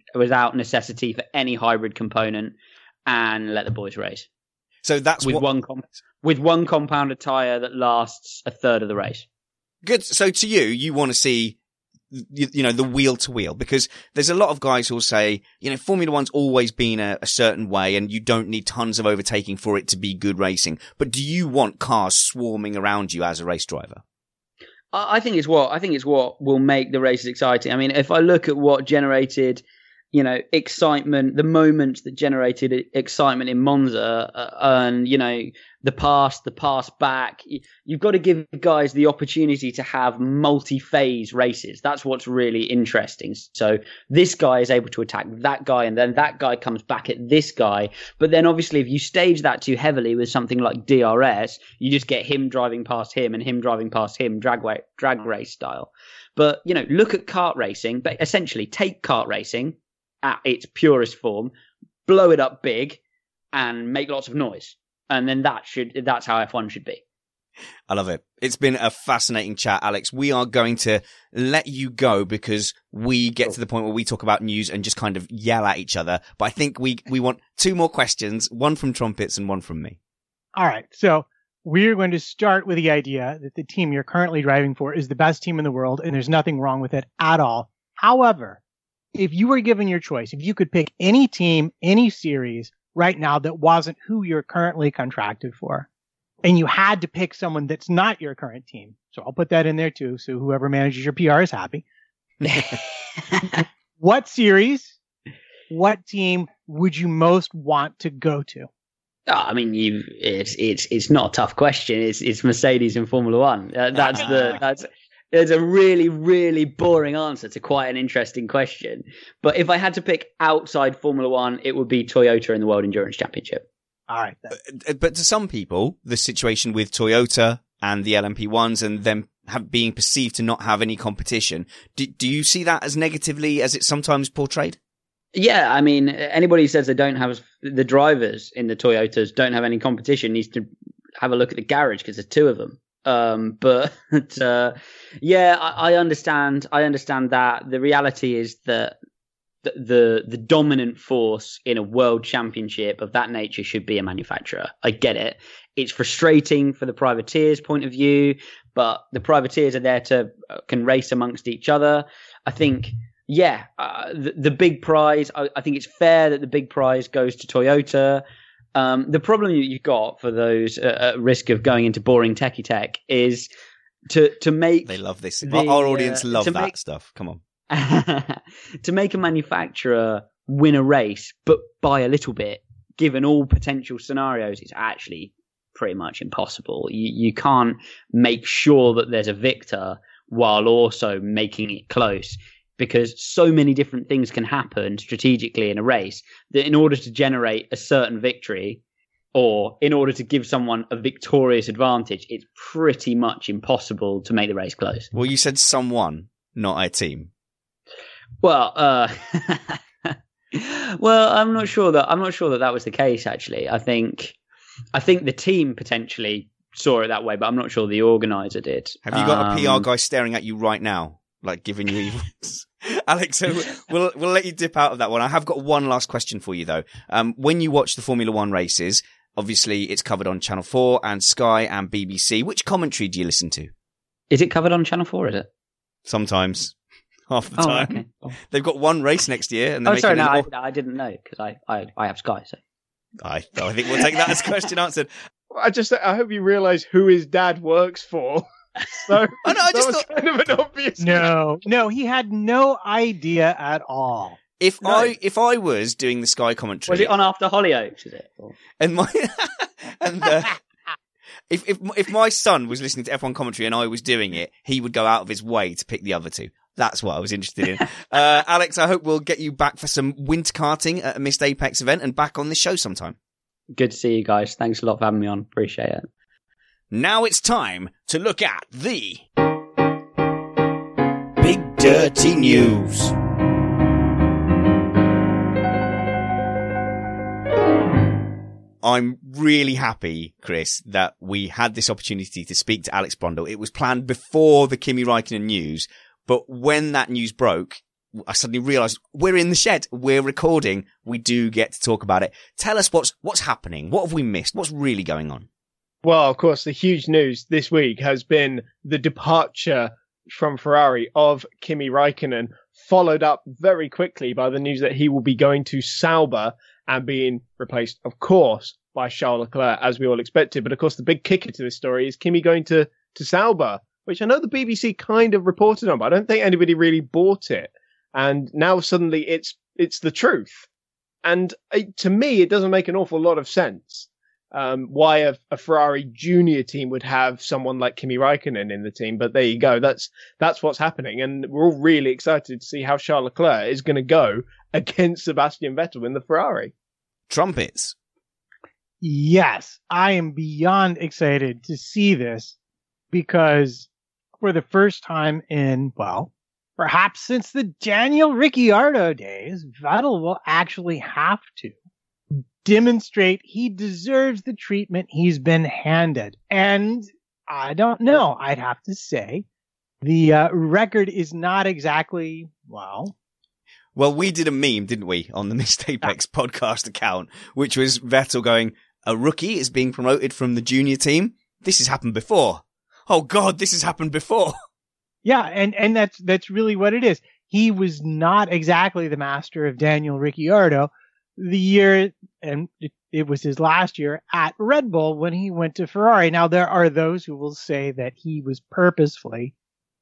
for any hybrid component, and let the boys race. So that's with one compounded tire that lasts a third of the race. Good. So to you want to see, you know, the wheel to wheel, because there's a lot of guys who'll say, you know, Formula One's always been a certain way and you don't need tons of overtaking for it to be good racing. But do you want cars swarming around you as a race driver? I think it's what will make the races exciting. I mean, if I look at what generated, you know, excitement, the moments that generated excitement in Monza, and, you know, the pass back, you've got to give guys the opportunity to have multi-phase races. That's what's really interesting. So this guy is able to attack that guy, and then that guy comes back at this guy. But then obviously if you stage that too heavily with something like DRS, you just get him driving past him and him driving past him, drag race style. But, you know, look at kart racing, but essentially take kart racing at its purest form, blow it up big, and make lots of noise. And then that's how F1 should be. I love it. It's been a fascinating chat, Alex. We are going to let you go because we get to the point where we talk about news and just kind of yell at each other. But I think we want 2 more questions, one from Trumpets and one from me. All right. So we're going to start with the idea that the team you're currently driving for is the best team in the world, and there's nothing wrong with it at all. However, if you were given your choice, if you could pick any team, any series right now that wasn't who you're currently contracted for, and you had to pick someone that's not your current team, so I'll put that in there too, so whoever manages your PR is happy. What series, what team would you most want to go to? I mean, it's not a tough question. It's Mercedes in Formula One. It's a really, really boring answer to quite an interesting question. But if I had to pick outside Formula One, it would be Toyota in the World Endurance Championship. All right. But to some people, the situation with Toyota and the LMP1s and them being perceived to not have any competition, do you see that as negatively as it's sometimes portrayed? Yeah, I mean, anybody who says they don't have the drivers in the Toyotas don't have any competition needs to have a look at the garage, because there's 2 of them. Yeah, I understand that. The reality is that the dominant force in a world championship of that nature should be a manufacturer. I get it. It's frustrating for the privateers' point of view, but the privateers are there can race amongst each other. I think, yeah, the big prize, I think it's fair that the big prize goes to Toyota. The problem you've got for those at risk of going into boring techie tech is to make... They love this. Our audience love that stuff. Come on. to make a manufacturer win a race, but by a little bit, given all potential scenarios, it's actually pretty much impossible. You can't make sure that there's a victor while also making it close, because so many different things can happen strategically in a race that in order to generate a certain victory, or in order to give someone a victorious advantage, it's pretty much impossible to make the race close. Well, you said someone, not a team. Well, well, I'm not sure that was the case. Actually, I think the team potentially saw it that way, but I'm not sure the organizer did. Have you got a PR guy staring at you right now, like giving you evils? Alex, so we'll let you dip out of that one. I have got one last question for you though. When you watch the Formula One races, obviously it's covered on Channel 4 and Sky and BBC. Which commentary do you listen to? Is it covered on Channel 4? Is it? Sometimes. Half the time. Okay. Oh. They've got one race next year. And sorry, no, I didn't know because I have Sky. So I think we'll take that as question answered. I hope you realise who his dad works for. So I just thought kind of an obvious. No, he had no idea at all. If I was doing the Sky commentary, was it on After Hollyoaks? Is it? And if my son was listening to F1 commentary and I was doing it, he would go out of his way to pick the other two. That's what I was interested in. Alex, I hope we'll get you back for some winter karting at a Missed Apex event and back on this show sometime. Good to see you guys. Thanks a lot for having me on. Appreciate it. Now it's time to look at the Big Dirty News. I'm really happy, Chris, that we had this opportunity to speak to Alex Brundle. It was planned before the Kimi Räikkönen news, but when that news broke, I suddenly realised we're in the shed, we're recording, we do get to talk about it. Tell us what's happening. What have we missed? What's really going on? Well, of course, the huge news this week has been the departure from Ferrari of Kimi Räikkönen, followed up very quickly by the news that he will be going to Sauber and being replaced, of course, by Charles Leclerc, as we all expected. But of course, the big kicker to this story is Kimi going to Sauber, which I know the BBC kind of reported on, but I don't think anybody really bought it. And now suddenly it's the truth. And to me, it doesn't make an awful lot of sense. Why a Ferrari junior team would have someone like Kimi Räikkönen in the team, but there you go. That's what's happening, and we're all really excited to see how Charles Leclerc is going to go against Sebastian Vettel in the Ferrari. Trumpets. Yes, I am beyond excited to see this because for the first time in, well, perhaps since the Daniel Ricciardo days, Vettel will actually have to demonstrate he deserves the treatment he's been handed. And I don't know. I'd have to say the record is not exactly, well, we did a meme, didn't we, on the Missed Apex podcast account, which was Vettel going, a rookie is being promoted from the junior team. This has happened before. Oh God, this has happened before. Yeah. And that's really what it is. He was not exactly the master of Daniel Ricciardo the year, and it was his last year at Red Bull when he went to Ferrari. Now, there are those who will say that he was purposefully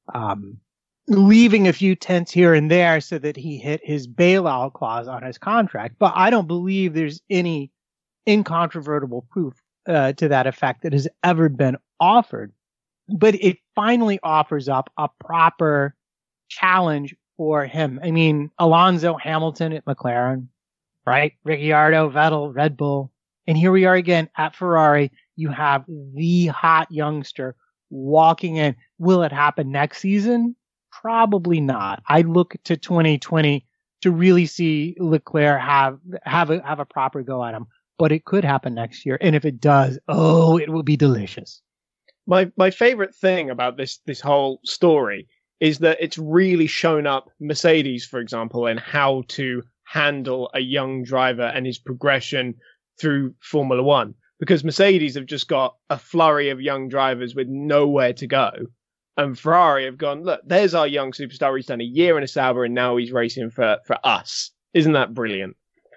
leaving a few tenths here and there so that he hit his bailout clause on his contract. But I don't believe there's any incontrovertible proof to that effect that has ever been offered. But it finally offers up a proper challenge for him. I mean, Alonso, Hamilton at McLaren, right? Ricciardo, Vettel, Red Bull. And here we are again at Ferrari. You have the hot youngster walking in. Will it happen next season? Probably not. I look to 2020 to really see Leclerc have a proper go at him. But it could happen next year. And if it does, it will be delicious. My favorite thing about this whole story is that it's really shown up Mercedes, for example, and how to handle a young driver and his progression through Formula One. Because Mercedes have just got a flurry of young drivers with nowhere to go. And Ferrari have gone, look, there's our young superstar. He's done a year in a Sauber and now he's racing for us. Isn't that brilliant?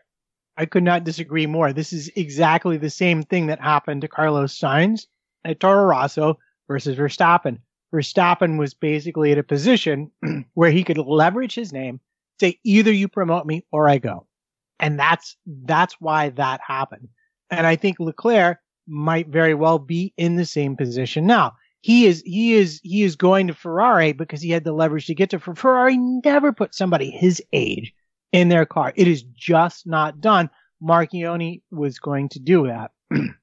I could not disagree more. This is exactly the same thing that happened to Carlos Sainz at Toro Rosso versus Verstappen. Verstappen was basically at a position where he could leverage his name, say, either you promote me or I go. And that's why that happened. And I think Leclerc might very well be in the same position now. He is going to Ferrari because he had the leverage to get to. Ferrari never put somebody his age in their car. It is just not done. Marchionni was going to do that.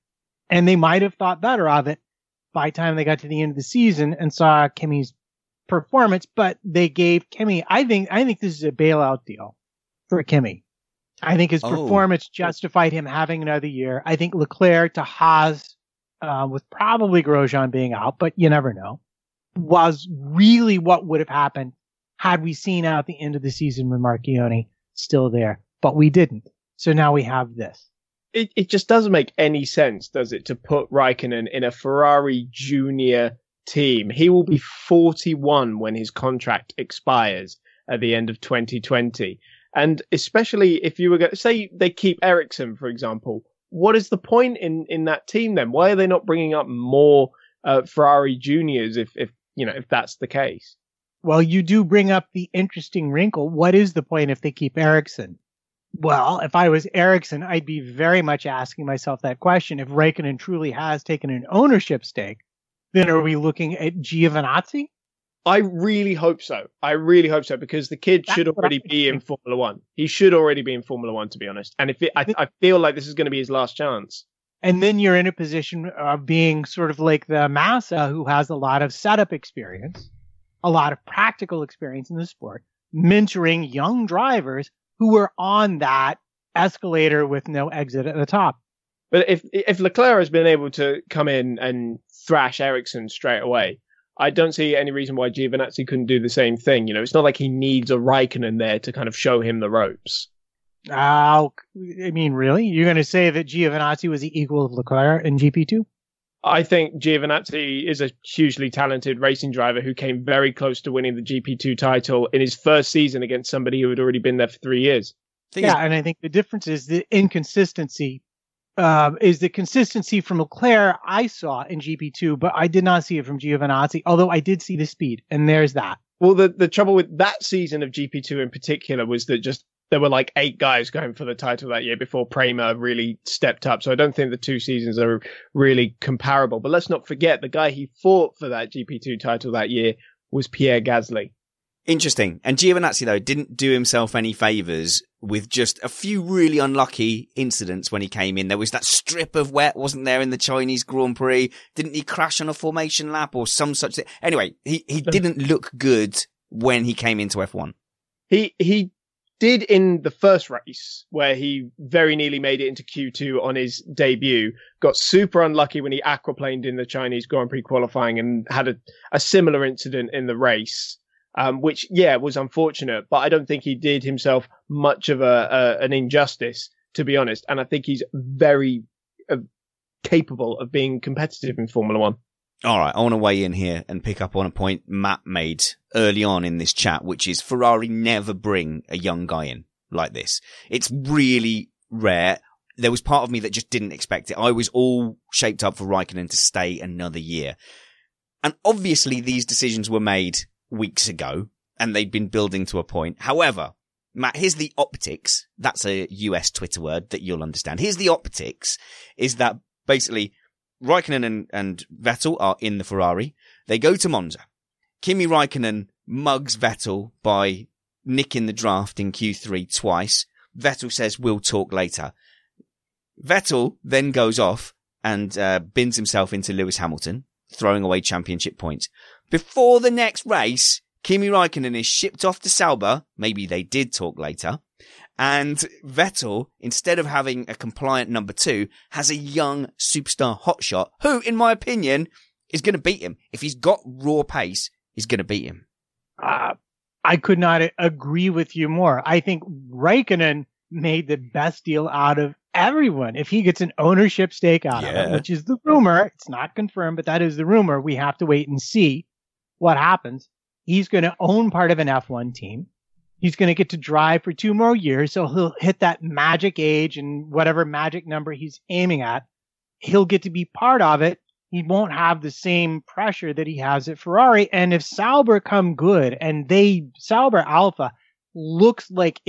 And they might have thought better of it by the time they got to the end of the season and saw Kimi's performance, but they gave Kimi, I think this is a bailout deal for Kimi. I think his performance justified him having another year. I think Leclerc to Haas, with probably Grosjean being out, but you never know, was really what would have happened had we seen out the end of the season with Marchionni still there, but we didn't. So now we have this. It just doesn't make any sense, does it, to put Raikkonen in a Ferrari junior team? He will be 41 when his contract expires at the end of 2020. And especially if you were going to say they keep Ericsson, for example, what is the point in that team then? Why are they not bringing up more Ferrari juniors if that's the case? Well, you do bring up the interesting wrinkle. What is the point if they keep Ericsson? Well, if I was Ericsson, I'd be very much asking myself that question. If Raikkonen truly has taken an ownership stake, then are we looking at Giovinazzi? I really hope so. Because the kid should already be in Formula One. He should already be in Formula One, to be honest. And I feel like this is going to be his last chance. And then you're in a position of being sort of like the Massa, who has a lot of setup experience, a lot of practical experience in the sport, mentoring young drivers who were on that escalator with no exit at the top. But if Leclerc has been able to come in and thrash Ericsson straight away, I don't see any reason why Giovinazzi couldn't do the same thing. It's not like he needs a Raikkonen there to kind of show him the ropes. I mean, really? You're going to say that Giovinazzi was the equal of Leclerc in GP2? I think Giovinazzi is a hugely talented racing driver who came very close to winning the GP2 title in his first season against somebody who had already been there for 3 years. And I think the difference is the inconsistency. Is the consistency from Leclerc I saw in GP2, but I did not see it from Giovinazzi, although I did see the speed, and there's that. Well, the trouble with that season of GP2 in particular was that just there were like 8 guys going for the title that year before Prema really stepped up. So I don't think the two seasons are really comparable. But let's not forget the guy he fought for that GP2 title that year was Pierre Gasly. Interesting. And Giovinazzi, though, didn't do himself any favours with just a few really unlucky incidents when he came in. There was that strip of wet, wasn't there, in the Chinese Grand Prix? Didn't he crash on a formation lap or some such thing? Anyway, he didn't look good when he came into F1. He did in the first race where he very nearly made it into Q2 on his debut, got super unlucky when he aquaplaned in the Chinese Grand Prix qualifying and had a similar incident in the race. Which, was unfortunate, but I don't think he did himself much of an injustice, to be honest. And I think he's very capable of being competitive in Formula One. All right, I want to weigh in here and pick up on a point Matt made early on in this chat, which is Ferrari never bring a young guy in like this. It's really rare. There was part of me that just didn't expect it. I was all shaped up for Raikkonen to stay another year. And obviously these decisions were made weeks ago, and they'd been building to a point. However, Matt, here's the optics. That's a US Twitter word that you'll understand. Here's the optics, is that basically Raikkonen and Vettel are in the Ferrari. They go to Monza. Kimi Raikkonen mugs Vettel by nicking the draft in Q3 twice. Vettel says, we'll talk later. Vettel then goes off and bins himself into Lewis Hamilton, throwing away championship points. Before the next race, Kimi Raikkonen is shipped off to Sauber. Maybe they did talk later. And Vettel, instead of having a compliant number 2, has a young superstar hotshot who, in my opinion, is going to beat him. If he's got raw pace, he's going to beat him. I could not agree with you more. I think Raikkonen made the best deal out of everyone. If he gets an ownership stake out of it, which is the rumor, it's not confirmed, but that is the rumor. We have to wait and see what happens. He's going to own part of an F1 team. He's going to get to drive for 2 more years. So he'll hit that magic age and whatever magic number he's aiming at. He'll get to be part of it. He won't have the same pressure that he has at Ferrari. And if Sauber come good and Sauber Alpha looks like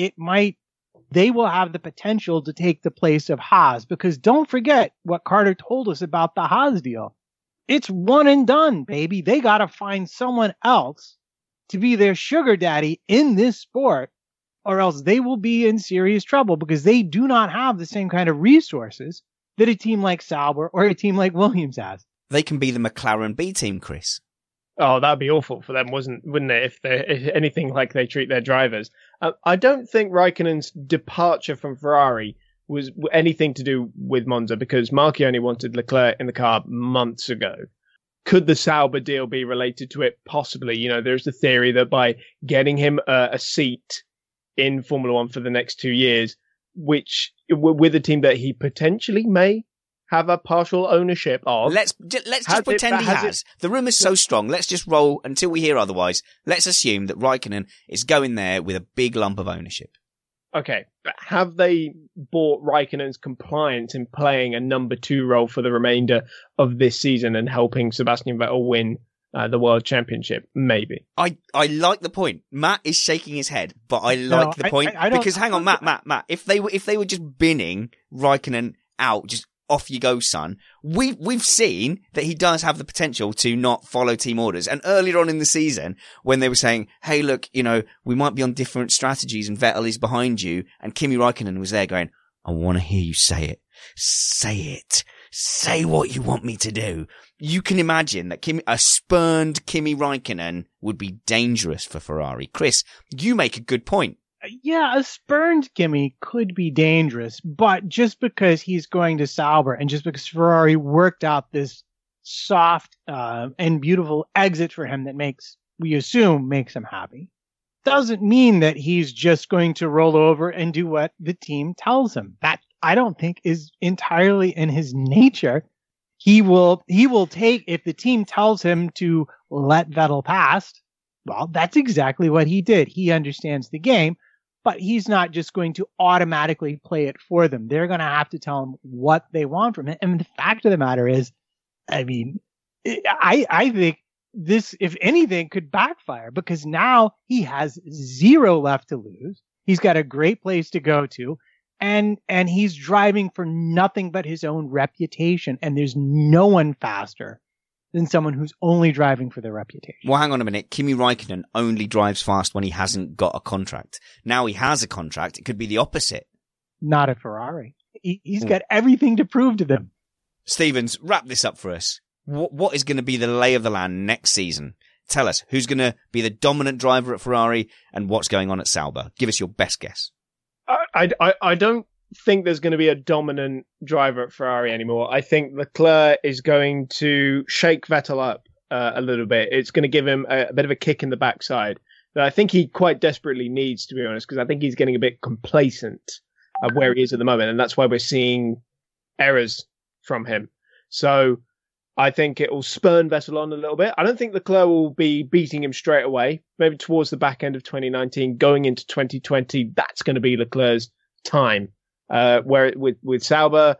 they will have the potential to take the place of Haas, because don't forget what Carter told us about the Haas deal. It's one and done, baby. They got to find someone else to be their sugar daddy in this sport, or else they will be in serious trouble, because they do not have the same kind of resources that a team like Sauber or a team like Williams has. They can be the McLaren B team, Chris. Oh, that'd be awful for them, wouldn't it? If anything like they treat their drivers. I don't think Raikkonen's departure from Ferrari was anything to do with Monza, because Marchione wanted Leclerc in the car months ago. Could the Sauber deal be related to it? Possibly. You know, there's the theory that by getting him a seat in Formula One for the next 2 years, which with a team that he potentially may have a partial ownership of. Let's just pretend he has. The rumour's so strong. Let's just roll until we hear otherwise. Let's assume that Raikkonen is going there with a big lump of ownership. Okay, but have they bought Raikkonen's compliance in playing a number 2 role for the remainder of this season and helping Sebastian Vettel win the World Championship? Maybe. I like the point. Matt is shaking his head, but I like the point. Because hang on, Matt, if they were just binning Raikkonen out, just off you go, son. We've seen that he does have the potential to not follow team orders. And earlier on in the season, when they were saying, hey, look, you know, we might be on different strategies and Vettel is behind you. And Kimi Raikkonen was there going, I want to hear you say it. Say it. Say what you want me to do. You can imagine that a spurned Kimi Raikkonen would be dangerous for Ferrari. Chris, you make a good point. Yeah, a spurned Kimi could be dangerous, but just because he's going to Sauber and just because Ferrari worked out this soft and beautiful exit for him that we assume makes him happy, doesn't mean that he's just going to roll over and do what the team tells him. That I don't think is entirely in his nature. He will take, if the team tells him to let Vettel pass, well, that's exactly what he did. He understands the game. But he's not just going to automatically play it for them. They're going to have to tell him what they want from him. And the fact of the matter is, I mean, I think this, if anything, could backfire, because now he has 0 left to lose. He's got a great place to go to, and he's driving for nothing but his own reputation. And there's no one faster than someone who's only driving for their reputation. Well, hang on a minute. Kimi Raikkonen only drives fast when he hasn't got a contract. Now he has a contract. It could be the opposite. Not at Ferrari. He's got everything to prove to them. Stevens, wrap this up for us. What is going to be the lay of the land next season? Tell us who's going to be the dominant driver at Ferrari and what's going on at Sauber. Give us your best guess. I don't think there's going to be a dominant driver at Ferrari anymore. I think Leclerc is going to shake Vettel up a little bit. It's going to give him a bit of a kick in the backside that I think he quite desperately needs, to be honest, because I think he's getting a bit complacent of where he is at the moment, and that's why we're seeing errors from him. So I think it will spurn Vettel on a little bit. I don't think Leclerc will be beating him straight away. Maybe towards the back end of 2019, going into 2020, that's going to be Leclerc's time. Where with Sauber,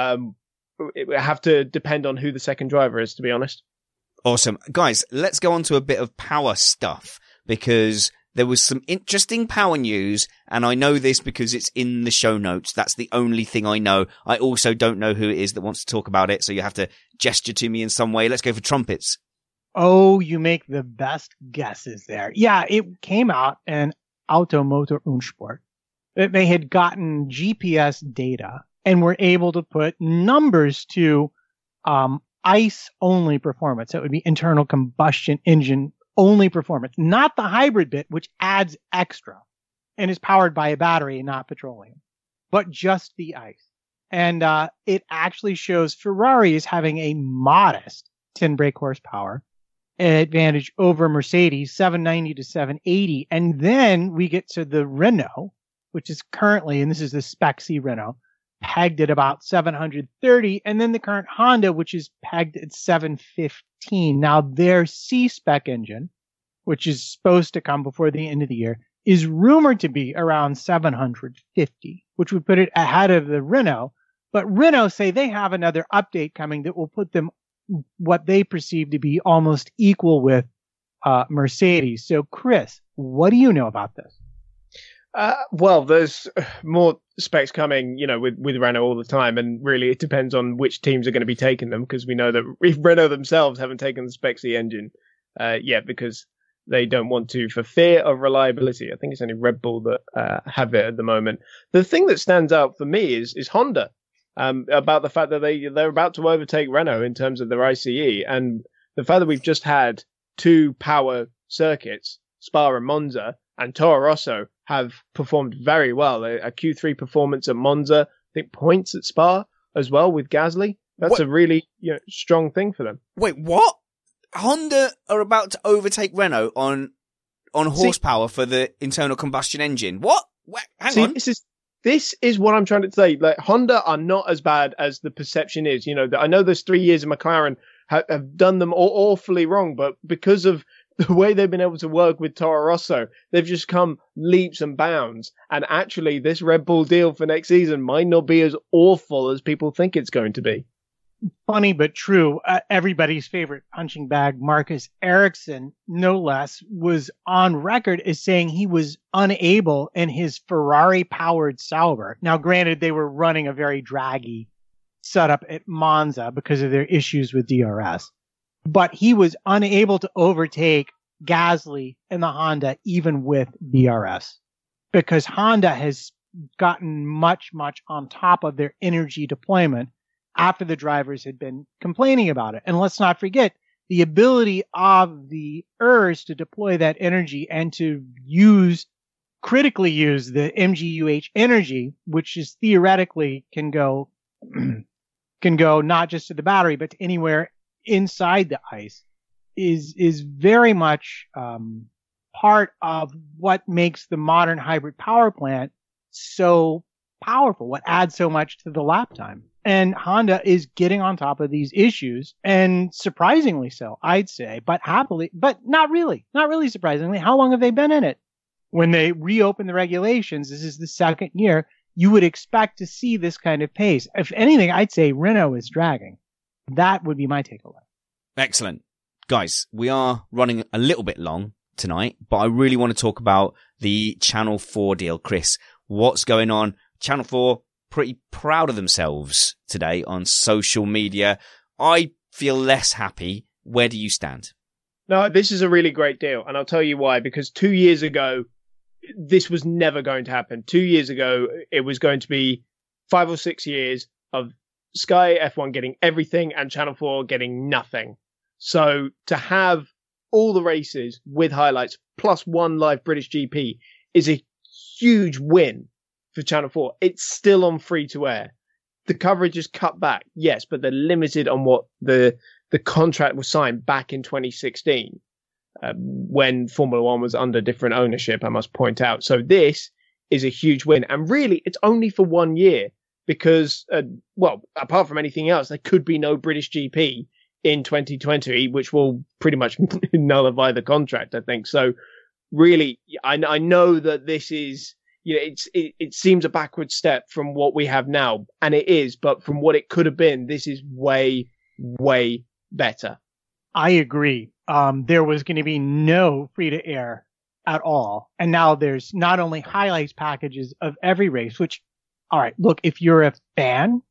it will have to depend on who the second driver is, to be honest. Awesome. Guys, let's go on to a bit of power stuff, because there was some interesting power news, and I know this because it's in the show notes. That's the only thing I know. I also don't know who it is that wants to talk about it, so you have to gesture to me in some way. Let's go for trumpets. Oh, you make the best guesses there. Yeah, it came out in Automotor und Sport that they had gotten GPS data and were able to put numbers to ICE-only performance. That would be internal combustion engine only performance, not the hybrid bit, which adds extra and is powered by a battery, not petroleum, but just the ICE. And it actually shows Ferrari is having a modest 10 brake horsepower advantage over Mercedes, 790 to 780. And then we get to the Renault, which is currently, and this is the Spec C Renault, pegged at about 730. And then the current Honda, which is pegged at 715. Now their C-Spec engine, which is supposed to come before the end of the year, is rumored to be around 750, which would put it ahead of the Renault. But Renault say they have another update coming that will put them what they perceive to be almost equal with Mercedes. So, Chris, what do you know about this? Well, there's more specs coming, with Renault all the time, and really it depends on which teams are going to be taking them, because we know that Renault themselves haven't taken the Spexy engine yet because they don't want to, for fear of reliability. I think it's only Red Bull that have it at the moment. The thing that stands out for me is Honda, about the fact that they're about to overtake Renault in terms of their ICE, and the fact that we've just had 2 power circuits, Spa and Monza, and Toro Rosso have performed very well. A Q3 performance at Monza, I think points at Spa as well with Gasly. That's a really strong thing for them. Wait, what? Honda are about to overtake Renault on horsepower for the internal combustion engine. What? Hang on. This is what I'm trying to say. Like, Honda are not as bad as the perception is. I know there's 3 years of McLaren have done them awfully wrong, but because of the way they've been able to work with Toro Rosso, they've just come leaps and bounds. And actually, this Red Bull deal for next season might not be as awful as people think it's going to be. Funny but true. Everybody's favorite punching bag, Marcus Ericsson, no less, was on record as saying he was unable in his Ferrari-powered Sauber. Now, granted, they were running a very draggy setup at Monza because of their issues with DRS. But he was unable to overtake Gasly and the Honda even with DRS, because Honda has gotten much, much on top of their energy deployment after the drivers had been complaining about it. And let's not forget the ability of the ERS to deploy that energy and to critically use the MGUH energy, which is theoretically can go not just to the battery, but to anywhere inside the ICE, is very much part of what makes the modern hybrid power plant so powerful, what adds so much to the lap time. And Honda is getting on top of these issues, and surprisingly so, I'd say, but happily, but not really surprisingly. How long have they been in it? When they reopen the regulations, this is the 2nd year, you would expect to see this kind of pace. If anything, I'd say Renault is dragging. That would be my takeaway. Excellent. Guys, we are running a little bit long tonight, but I really want to talk about the Channel 4 deal. Chris, what's going on? Channel 4, pretty proud of themselves today on social media. I feel less happy. Where do you stand? No, this is a really great deal, and I'll tell you why. Because 2 years ago, this was never going to happen. 2 years ago, it was going to be 5 or 6 years of Sky F1 getting everything and Channel 4 getting nothing. So to have all the races with highlights plus 1 live British GP is a huge win for Channel 4. It's still on free to air. The coverage is cut back, yes, but they're limited on what the contract was signed back in 2016 when Formula 1 was under different ownership, I must point out. So this is a huge win. And really, it's only for 1 year. Because, apart from anything else, there could be no British GP in 2020, which will pretty much nullify the contract, I think. So, really, I know that this is, it seems a backward step from what we have now, and it is. But from what it could have been, this is way, way better. I agree. There was going to be no free to air at all, and now there's not only highlights packages of every race, which. All right, look, if you're a fan...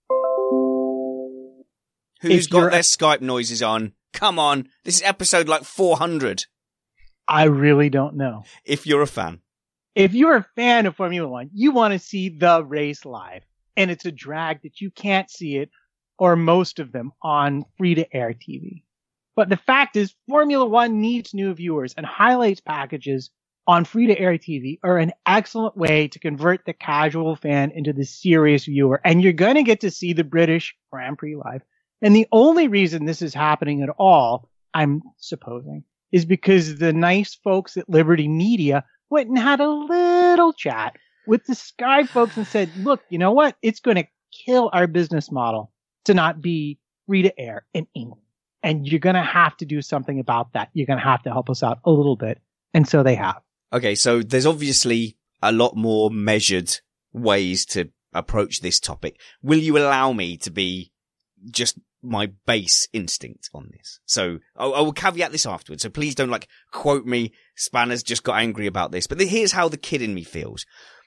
Who's got their Skype noises on? Come on, this is episode like 400. I really don't know. If you're a fan. If you're a fan of Formula One, you want to see the race live. And it's a drag that you can't see it, or most of them, on free-to-air TV. But the fact is, Formula One needs new viewers, and highlights packages on free-to-air TV are an excellent way to convert the casual fan into the serious viewer. And you're going to get to see the British Grand Prix live. And the only reason this is happening at all, I'm supposing, is because the nice folks at Liberty Media went and had a little chat with the Sky folks and said, look, you know what? It's going to kill our business model to not be free-to-air in England. And you're going to have to do something about that. You're going to have to help us out a little bit. And so they have. Okay, so there's obviously a lot more measured ways to approach this topic. Will you allow me to be just my base instinct on this. So I will caveat this afterwards. So please don't quote me. Spanner's just got angry about this, but here's how the kid in me feels.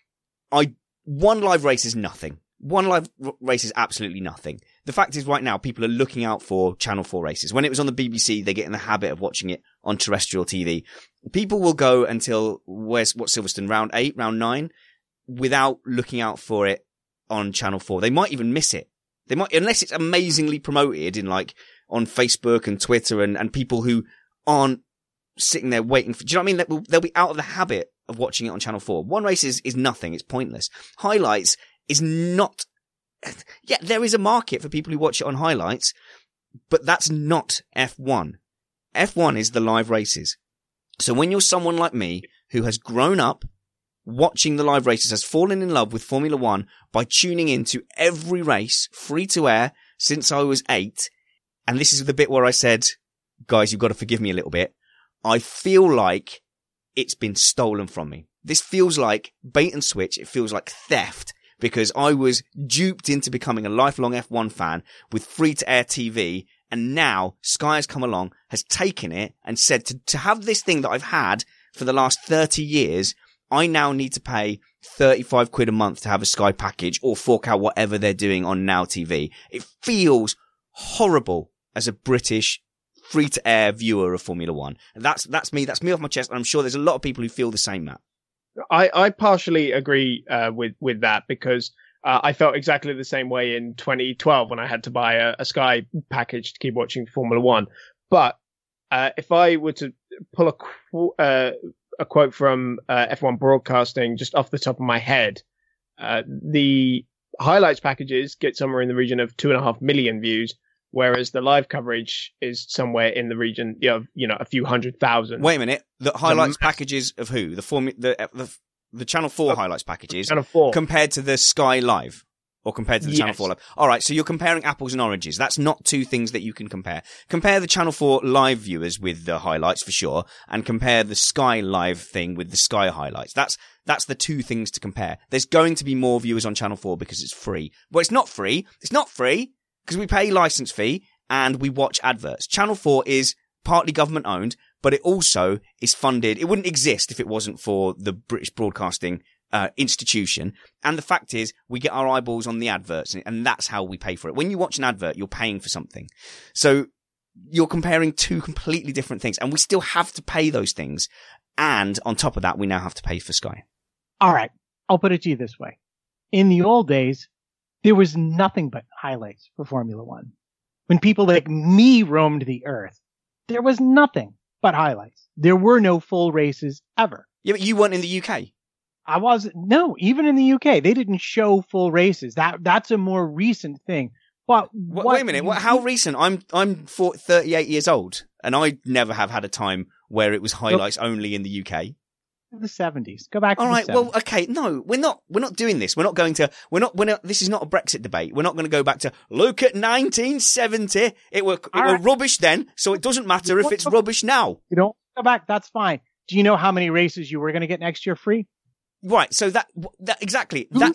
One live race is nothing. One live race is absolutely nothing. The fact is right now people are looking out for Channel 4 races. When it was on the BBC, they get in the habit of watching it on terrestrial TV. People will go until Silverstone, round 8, round 9, without looking out for it on Channel 4. They might even miss it. They might, unless it's amazingly promoted in on Facebook and Twitter and people who aren't sitting there waiting for, do you know what I mean? They'll be out of the habit of watching it on Channel 4. One race is nothing. It's pointless. Highlights is not, yeah, there is a market for people who watch it on highlights, but that's not F1. F1 is the live races. So when you're someone like me who has grown up watching the live races, has fallen in love with Formula One by tuning into every race free to air since I was 8, and this is the bit where I said, guys, you've got to forgive me a little bit. I feel like it's been stolen from me. This feels like bait and switch. It feels like theft, because I was duped into becoming a lifelong F1 fan with free-to-air TV, and now Sky has come along, has taken it, and said to have this thing that I've had for the last 30 years, I now need to pay 35 quid a month to have a Sky package or fork out whatever they're doing on Now TV. It feels horrible as a British free-to-air viewer of Formula One. And that's me off my chest, and I'm sure there's a lot of people who feel the same, Matt. I partially agree with that, because I felt exactly the same way in 2012 when I had to buy a Sky package to keep watching Formula One. But if I were to pull a quote from F1 Broadcasting just off the top of my head, the highlights packages get somewhere in the region of 2.5 million views, whereas the live coverage is somewhere in the region of, a few 100,000. Wait a minute. The highlights packages of who? The Channel 4 highlights packages? Channel 4. Compared to the Sky Live? Or compared to the Channel 4 Live? Alright, so you're comparing apples and oranges. That's not two things that you can compare. Compare the Channel 4 Live viewers with the highlights for sure, and compare the Sky Live thing with the Sky highlights. That's the two things to compare. There's going to be more viewers on Channel 4 because it's free. Well, it's not free. It's not free because we pay license fee and we watch adverts. Channel 4 is partly government owned, but it also is funded. It wouldn't exist if it wasn't for the British Broadcasting institution. And the fact is, we get our eyeballs on the adverts, and that's how we pay for it. When you watch an advert, you're paying for something. So you're comparing two completely different things, and we still have to pay those things. And on top of that, we now have to pay for Sky. All right. I'll put it to you this way. In the old days, there was nothing but highlights for Formula One. When people like me roamed the earth, there was nothing but highlights. There were no full races ever. Yeah, but you weren't in the UK. No, even in the UK, they didn't show full races. That's a more recent thing. But wait a minute. How recent? I'm 38 years old, and I never have had a time where it was highlights only in the UK. The 70s. Go back to the 70s. All right, well, okay, no, we're not doing this. We're not, this is not a Brexit debate. We're not going to go back to, look at 1970. It were rubbish then, so it doesn't matter if it's rubbish now. You don't go back, that's fine. Do you know how many races you were going to get next year free? Right, so that exactly. That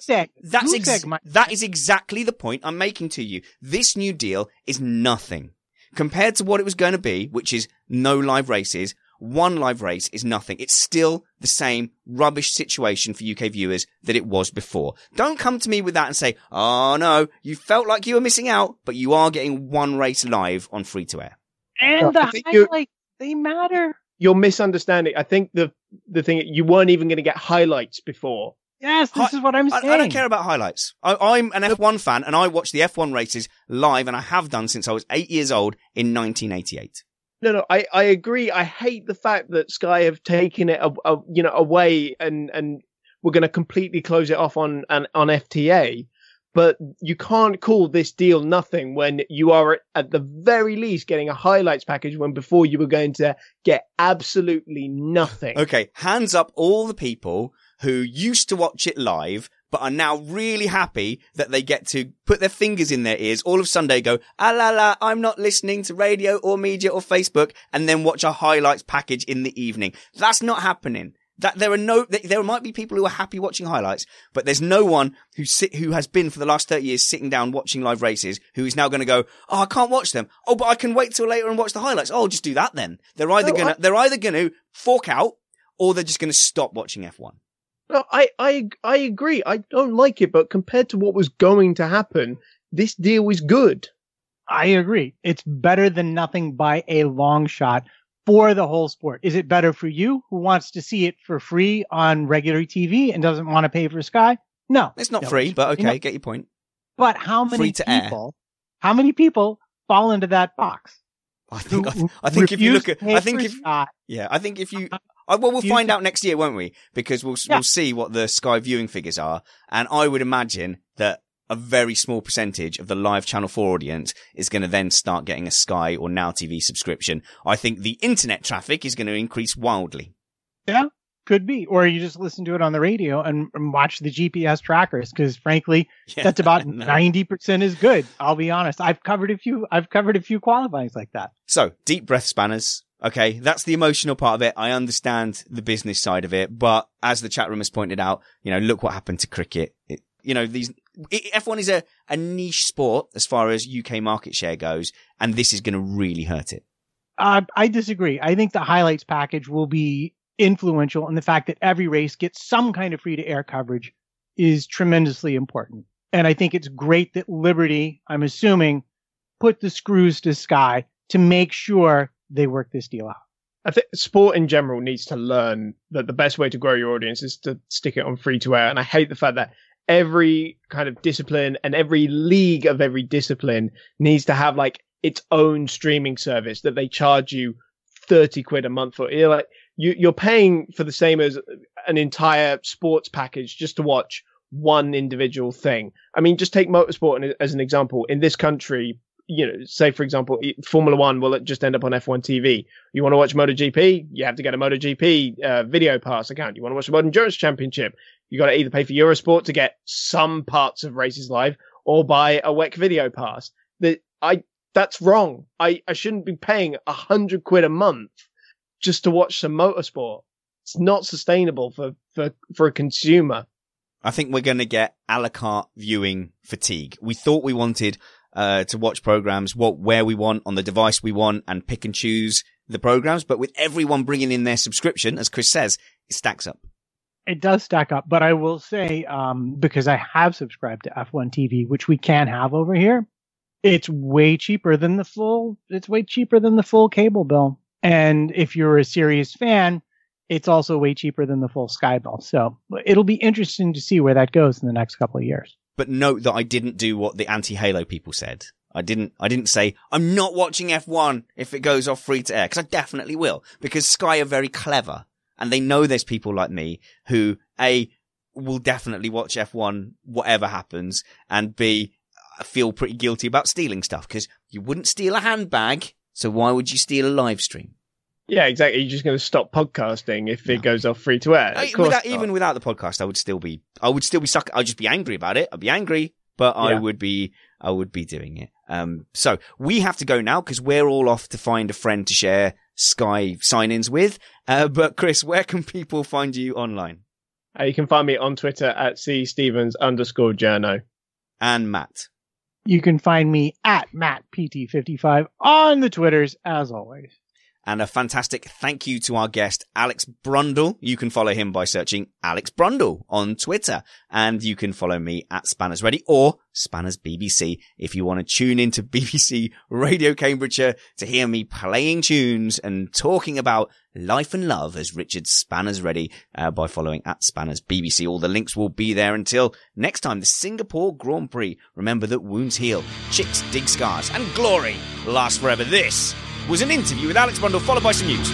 is exactly the point I'm making to you. This new deal is nothing. Compared to what it was going to be, which is no live races, one live race is nothing. It's still the same rubbish situation for UK viewers that it was before. Don't come to me with that and say, oh no, you felt like you were missing out, but you are getting one race live on free to air. And the highlights, they matter. You're misunderstanding. I think the thing, you weren't even going to get highlights before. Yes, this is what I'm saying. I don't care about highlights. I'm an F1 fan, and I watch the F1 races live, and I have done since I was 8 years old in 1988. No, I agree. I hate the fact that Sky have taken it, away, and we're going to completely close it off on FTA. But you can't call this deal nothing when you are at the very least getting a highlights package when before you were going to get absolutely nothing. Okay, hands up all the people who used to watch it live but are now really happy that they get to put their fingers in their ears all of Sunday, go, ah la la, I'm not listening to radio or media or Facebook, and then watch a highlights package in the evening. That's not happening. That there might be people who are happy watching highlights, but there's no one who has been for the last 30 years sitting down watching live races who is now going to go, oh, I can't watch them. Oh, but I can wait till later and watch the highlights. Oh, I'll just do that then. They're either going to fork out or they're just going to stop watching F1. No, I agree. I don't like it, but compared to what was going to happen, this deal is good. I agree. It's better than nothing by a long shot for the whole sport. Is it better for you who wants to see it for free on regular TV and doesn't want to pay for Sky? No. It's not free, but okay, get your point. But how many people fall into that box? I think if you look at, we'll find out next year, won't we? Because we'll see what the Sky viewing figures are. And I would imagine that a very small percentage of the live Channel 4 audience is going to then start getting a Sky or Now TV subscription. I think the internet traffic is going to increase wildly. Yeah, could be. Or you just listen to it on the radio and watch the GPS trackers, because frankly, that's about 90% is good. I'll be honest. I've covered a few qualifyings like that. So, deep breath, Spanners. Okay, that's the emotional part of it. I understand the business side of it, but as the chat room has pointed out, look what happened to cricket. F1 is a niche sport as far as UK market share goes, and this is going to really hurt it. I disagree. I think the highlights package will be influential, and the fact that every race gets some kind of free-to-air coverage is tremendously important. And I think it's great that Liberty, I'm assuming, put the screws to Sky to make sure they work this deal out. I think sport in general needs to learn that the best way to grow your audience is to stick it on free-to-air, and I hate the fact that every kind of discipline and every league of every discipline needs to have like its own streaming service that they charge you 30 quid a month for. You're paying for the same as an entire sports package just to watch one individual thing. I mean, just take motorsport as an example. In this country, say for example, Formula One will just end up on F1 TV. You want to watch MotoGP? You have to get a MotoGP video pass account. You want to watch the World Endurance Championship? You got to either pay for Eurosport to get some parts of races live, or buy a WEC video pass. That's wrong. I shouldn't be paying 100 quid a month just to watch some motorsport. It's not sustainable for a consumer. I think we're going to get a la carte viewing fatigue. We thought we wanted to watch programs where we want, on the device we want, and pick and choose the programs. But with everyone bringing in their subscription, as Chris says, it stacks up. It does stack up, but I will say, because I have subscribed to F1 TV, which we can have over here, it's way cheaper than the full cable bill. And if you're a serious fan, it's also way cheaper than the full Sky bill. So it'll be interesting to see where that goes in the next couple of years. But note that I didn't do what the anti-Halo people said. I didn't say, I'm not watching F1 if it goes off free to air, because I definitely will, because Sky are very clever. And they know there's people like me who, A, will definitely watch F1 whatever happens, and B, feel pretty guilty about stealing stuff, because you wouldn't steal a handbag, so why would you steal a live stream? Yeah, exactly. You're just going to stop podcasting if it goes off free to air. Even without the podcast, I would still be suck. I'd just be angry about it. I'd be angry, but I would be doing it. So we have to go now because we're all off to find a friend to share Sky sign-ins with. But Chris, where can people find you online? You can find me on Twitter at cstevens_journo. And Matt. You can find me at MattPT55 on the Twitters, as always. And a fantastic thank you to our guest, Alex Brundle. You can follow him by searching Alex Brundle on Twitter. And you can follow me at Spanners Ready or Spanners BBC if you want to tune into BBC Radio Cambridgeshire to hear me playing tunes and talking about life and love as Richard Spanners Ready by following at Spanners BBC. All the links will be there until next time, the Singapore Grand Prix. Remember that wounds heal, chicks dig scars, and glory lasts forever. This was an interview with Alex Brundle, followed by some news.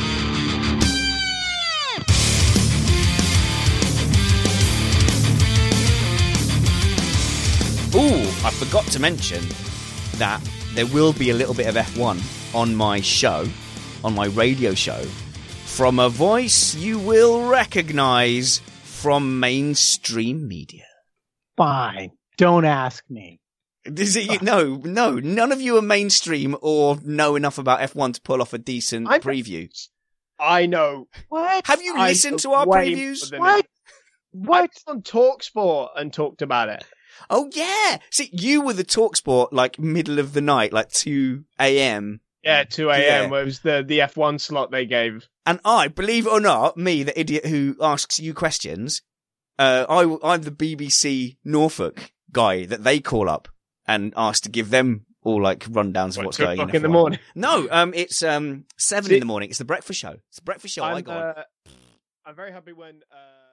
Ooh, I forgot to mention that there will be a little bit of F1 on my show, on my radio show, from a voice you will recognise from mainstream media. Fine. Don't ask me. No, none of you are mainstream or know enough about F1 to pull off a decent preview. I know. What? Have you I listened to know our way previews? more than What? it. I What? was on TalkSport and talked about it. Oh yeah. See, you were the TalkSport like middle of the night, like 2 a.m. Yeah, 2 a.m. Yeah. where it was the F1 slot they gave. And I, believe it or not, me, the idiot who asks you questions, I'm the BBC Norfolk guy that they call up and ask to give them all like rundowns of what's going on. 2 o'clock in the morning. No, it's 7 in the morning. It's the breakfast show. It's the breakfast show I got. I'm very happy when